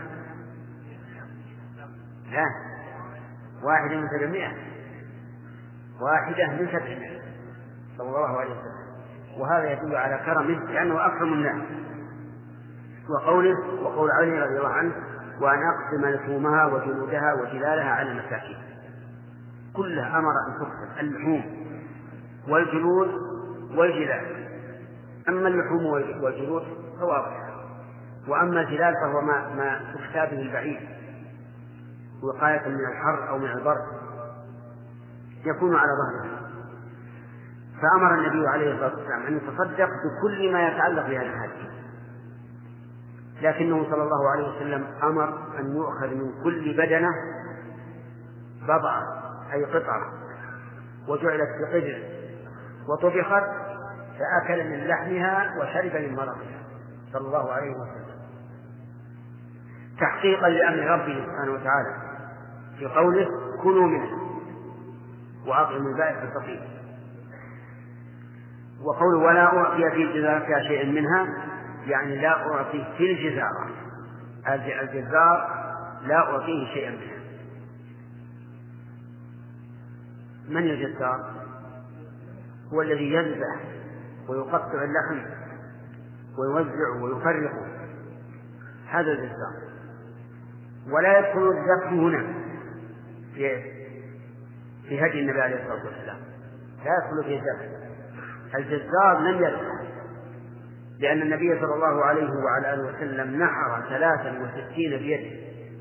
لا، واحدة من سبعمائة. واحدة من سبعمائة صلى الله عليه وسلم، وهذا يدل على كرمه لأنه أكرم الناس. وقوله وقول علي رضي الله عنه وأن أقسم لحومها وجلودها وجلالها على المساكين، كلها أمر أن تقسم، اللحوم والجلود والجلال. أما اللحوم والجلود فواضح، وأما الجلال فهو ما, ما تختى به البعيد وقاية من الحر أو من البرد يكون على ظهره. فأمر النبي عليه الصلاة والسلام أن يتصدق بكل ما يتعلق بهذا الحديث، لكنه صلى الله عليه وسلم أمر أن يؤخذ من كل بدنة بضعة أي قطعة، وجعلت في قدر وطبخت فأكل من لحمها وشرب من مرقها صلى الله عليه وسلم، تحقيقا لأمر ربه سبحانه وتعالى في قوله كلوا منه وأطعموا البائس الفقير. وقوله ولا أعطي في جزارتها شيئا منها يعني لا أعطي في الجزارة، الجزار لا أعطيه شيئا منها. من الجزار؟ هو الذي يذبح ويقطع اللحم ويوزع ويفرقه، هذا الجزار. ولا يدخل الذبح هنا في في هدي النبي عليه الصلاة والسلام، لا يدخل في الذبح. الجزار لم يذبح، لأن النبي صلى الله عليه وعلى آله وسلم نحر ثلاثا وستين بيده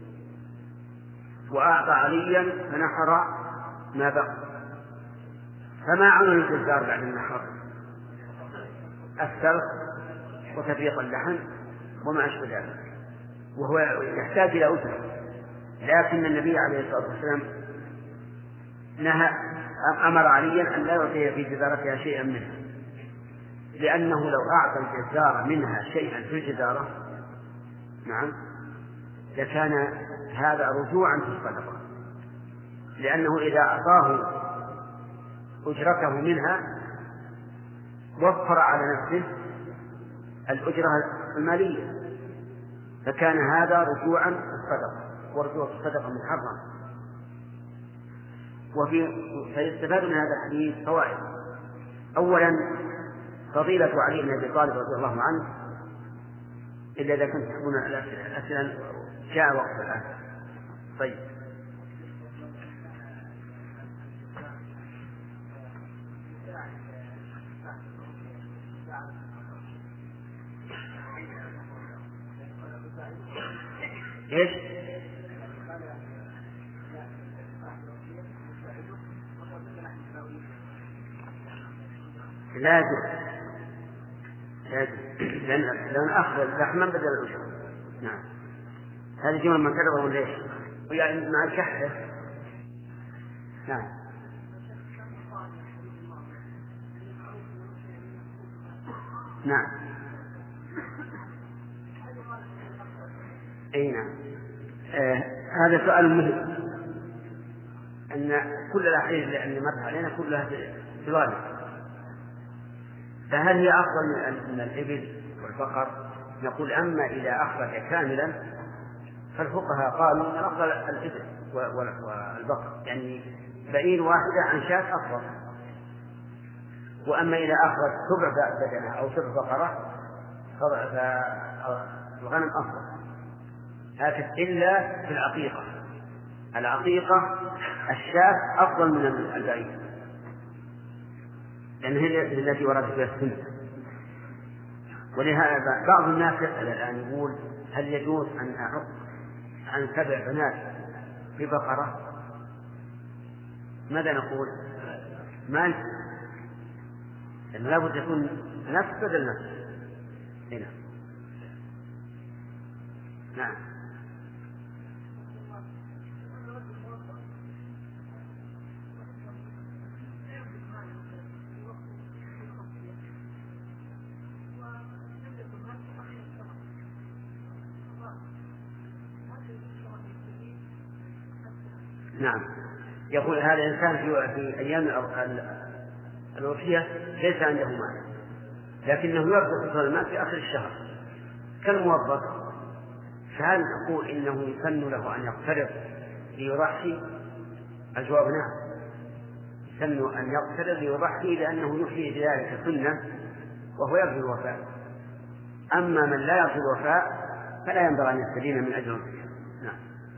وأعطى عليا فنحر ما بقي. فما عمل الجزار بعد النحر؟ السلخ وتفريق اللحم وما أشبه ذلك، وهو يحتاج إلى أجرة. لكن النبي عليه الصلاة والسلام نهى أمر عليا أن لا يعطي في جزارتها شيئا منها، لأنه لو أعطى الجزار منها شيئا في الجزارة نعم لكان هذا رجوعا في الصدقة، لأنه إذا أعطاه أجرته منها وفر على نفسه الأجرة المالية، فكان هذا رجوعا في الصدقة، ورجوع في الصدقة محرم. وفي فيستفاد من هذا الحديث فوائد. أولا فضيلة علي بن أبي طالب رضي الله عنه، إلا إذا كنت تحبون الأسئلة جاء وقت الآن. طيب إيش؟ لازم لازم لأن لأن أخذ لحما بدل الأجرة. نعم هذه جملة من كذبه ليش؟ يعني مع الكحة. نعم نعم أي نعم. آه هذا سؤال مهم، أن كل الأحاديث اللي مرت علينا كلها في ظالم، فهل هي أفضل من الإبل والبقر؟ نقول أما إذا أخرج كاملا فالفقهاء قالوا أن أفضل الإبل والبقر، يعني بعير واحدة عن شاة أفضل. وأما إذا أخرج سبع بدنة أو سبع بقرة فالغنم أفضل. هكذا إلا في العقيقة، العقيقة الشاة أفضل من البعير، لأن هي التي وردت فيها السنة. ولهذا بعض الناس يسأل الآن يقول هل يجوز أن أعق عن سبع بنات ببقرة؟ ماذا نقول؟ ما لأنه لابد يكون نفس بدل نفس. هنا نعم. نعم. يقول هذا الإنسان في أيام الأضحية ليس عنده مال، لكنه يرزق المال في آخر الشهر كالموظف، فهل نقول إنه يسن له أن يقترض ليضحي؟ الجواب نعم، يسن أن يقترض ليضحي لأنه يحيي بذلك سنة وهو يرجو الوفاء. أما من لا يرجو الوفاء فلا ينبغي أن يستدين من أجل. نعم.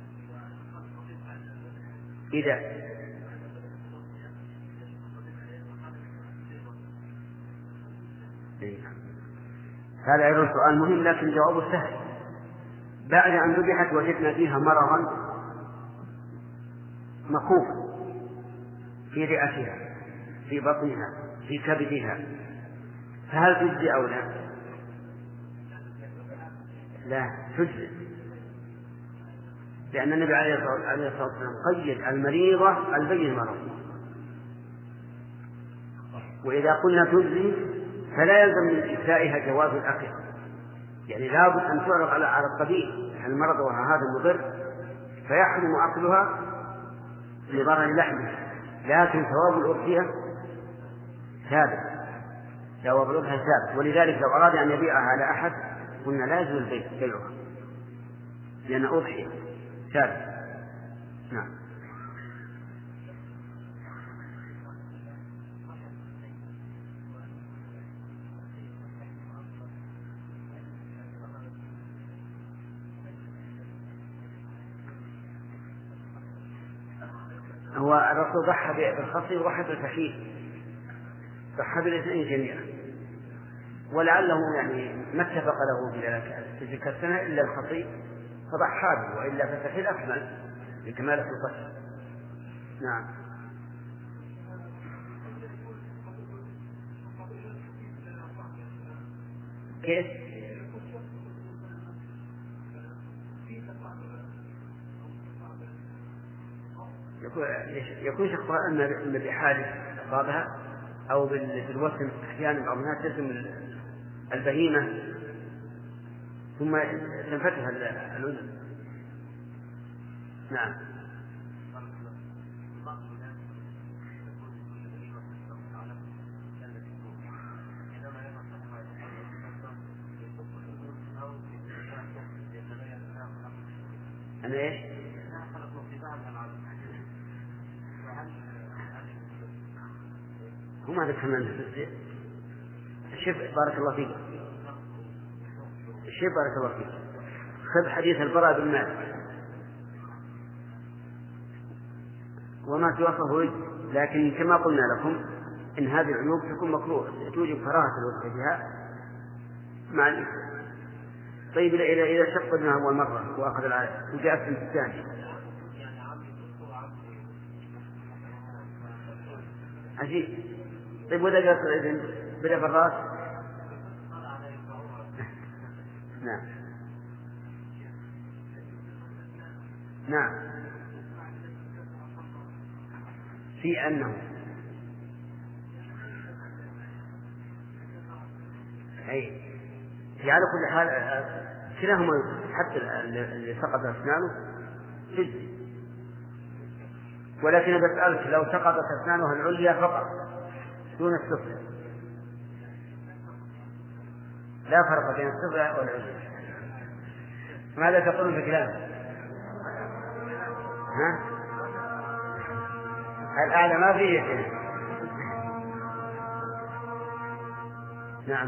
إذا هذا أيضا سؤال مهم لكن جوابه سهل. بعد أن ذبحت وجدنا فيها مرضا مخوفا في رئتها في بطنها في كبدها، فهل تجزي أو لا؟ لا تجزي، لأن النبي عليه الصلاة والسلام قيد المريضة البين المرض. وإذا قلنا تجزي فلا يلزم من إجزائها جواز الأكل، يعني لابد أن تعرض على على الطبيب المرض وهذا المضر فيحرم أكلها لضرر لحمها، لكن ثواب الأضحية ثابت، ثواب الأضحية ثابت. ولذلك لو أراد أن يبيعها على أحد قلنا لا يجوز بيعها لأن أضحية ثابت. نعم. هو الرسول ضحى بالخصي وضحى بالفحيل، ضحى بالاثنين جميعا، ولعله يعني ما اتفق له في تلك السنة إلا الخصي فضحى به، وإلا فالفحيل أكمل لكمال خلقته. نعم. كيف؟ يكون شخصها أن بحادث أصابها أو بالوسم، أحيانا بعض الناس تسم البهيمة ثم تنفتح الأذن. نعم. أنا إيش؟ وما ذكرنا الشيء. الشيء بارك الله فيك. الشيء بارك الله فيك. خذ حديث البراء بن مالك وما توصفه رجل، لكن كما قلنا لكم إن هذه العيوب تكون مكروه توجب كراهة الوضع فيها مع الإثم. طيب إذا إذا شق ابنها أول مرة وأخذ العادة وجاء في الثاني عجيب. طيب وإذا جاءت الإذن بدأ بالرأس؟ نعم نعم. في أنه أي في على كل حال كلاهما حتى اللي سقط أسنانه جزء، ولكن بسألك لو سقطت أسنانها العليا فقط دون السفلى لا فرق بين السفلى والعليا، ماذا تقولون في كلامه؟ ها؟ الأعلى ما فيه شيء. نعم.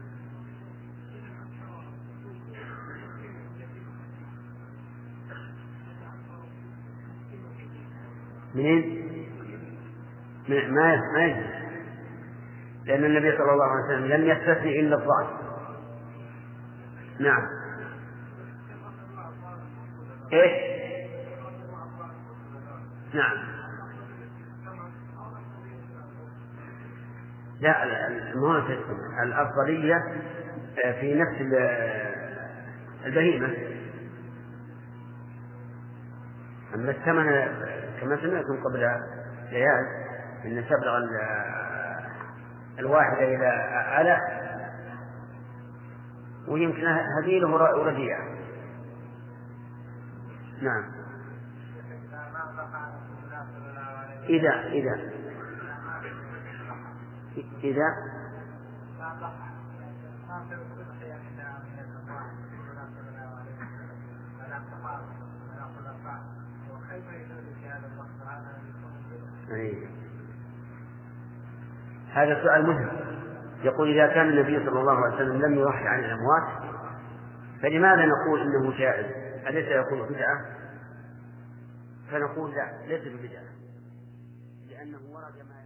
منين؟ ما ما يجوز، لأن النبي صلى الله عليه وسلم لم يستثني إلا الضعف. نعم. إيش؟ نعم. لا المهم الأفضلية في نفس البهيمة. أما الثمن كما سمعتم قبل ليال إن تبلغ الواحدة إلى آلاف، ويمكن هذيله رديئة. نعم. إذا إذا إذا هذا سؤال مهم. يقول إذا كان النبي صلى الله عليه وسلم لم يوحي عن الأموات فلماذا نقول إنه جائز؟ أليس يقول بدعة؟ فنقول لا، ليس ببدعة، لأنه ورد ما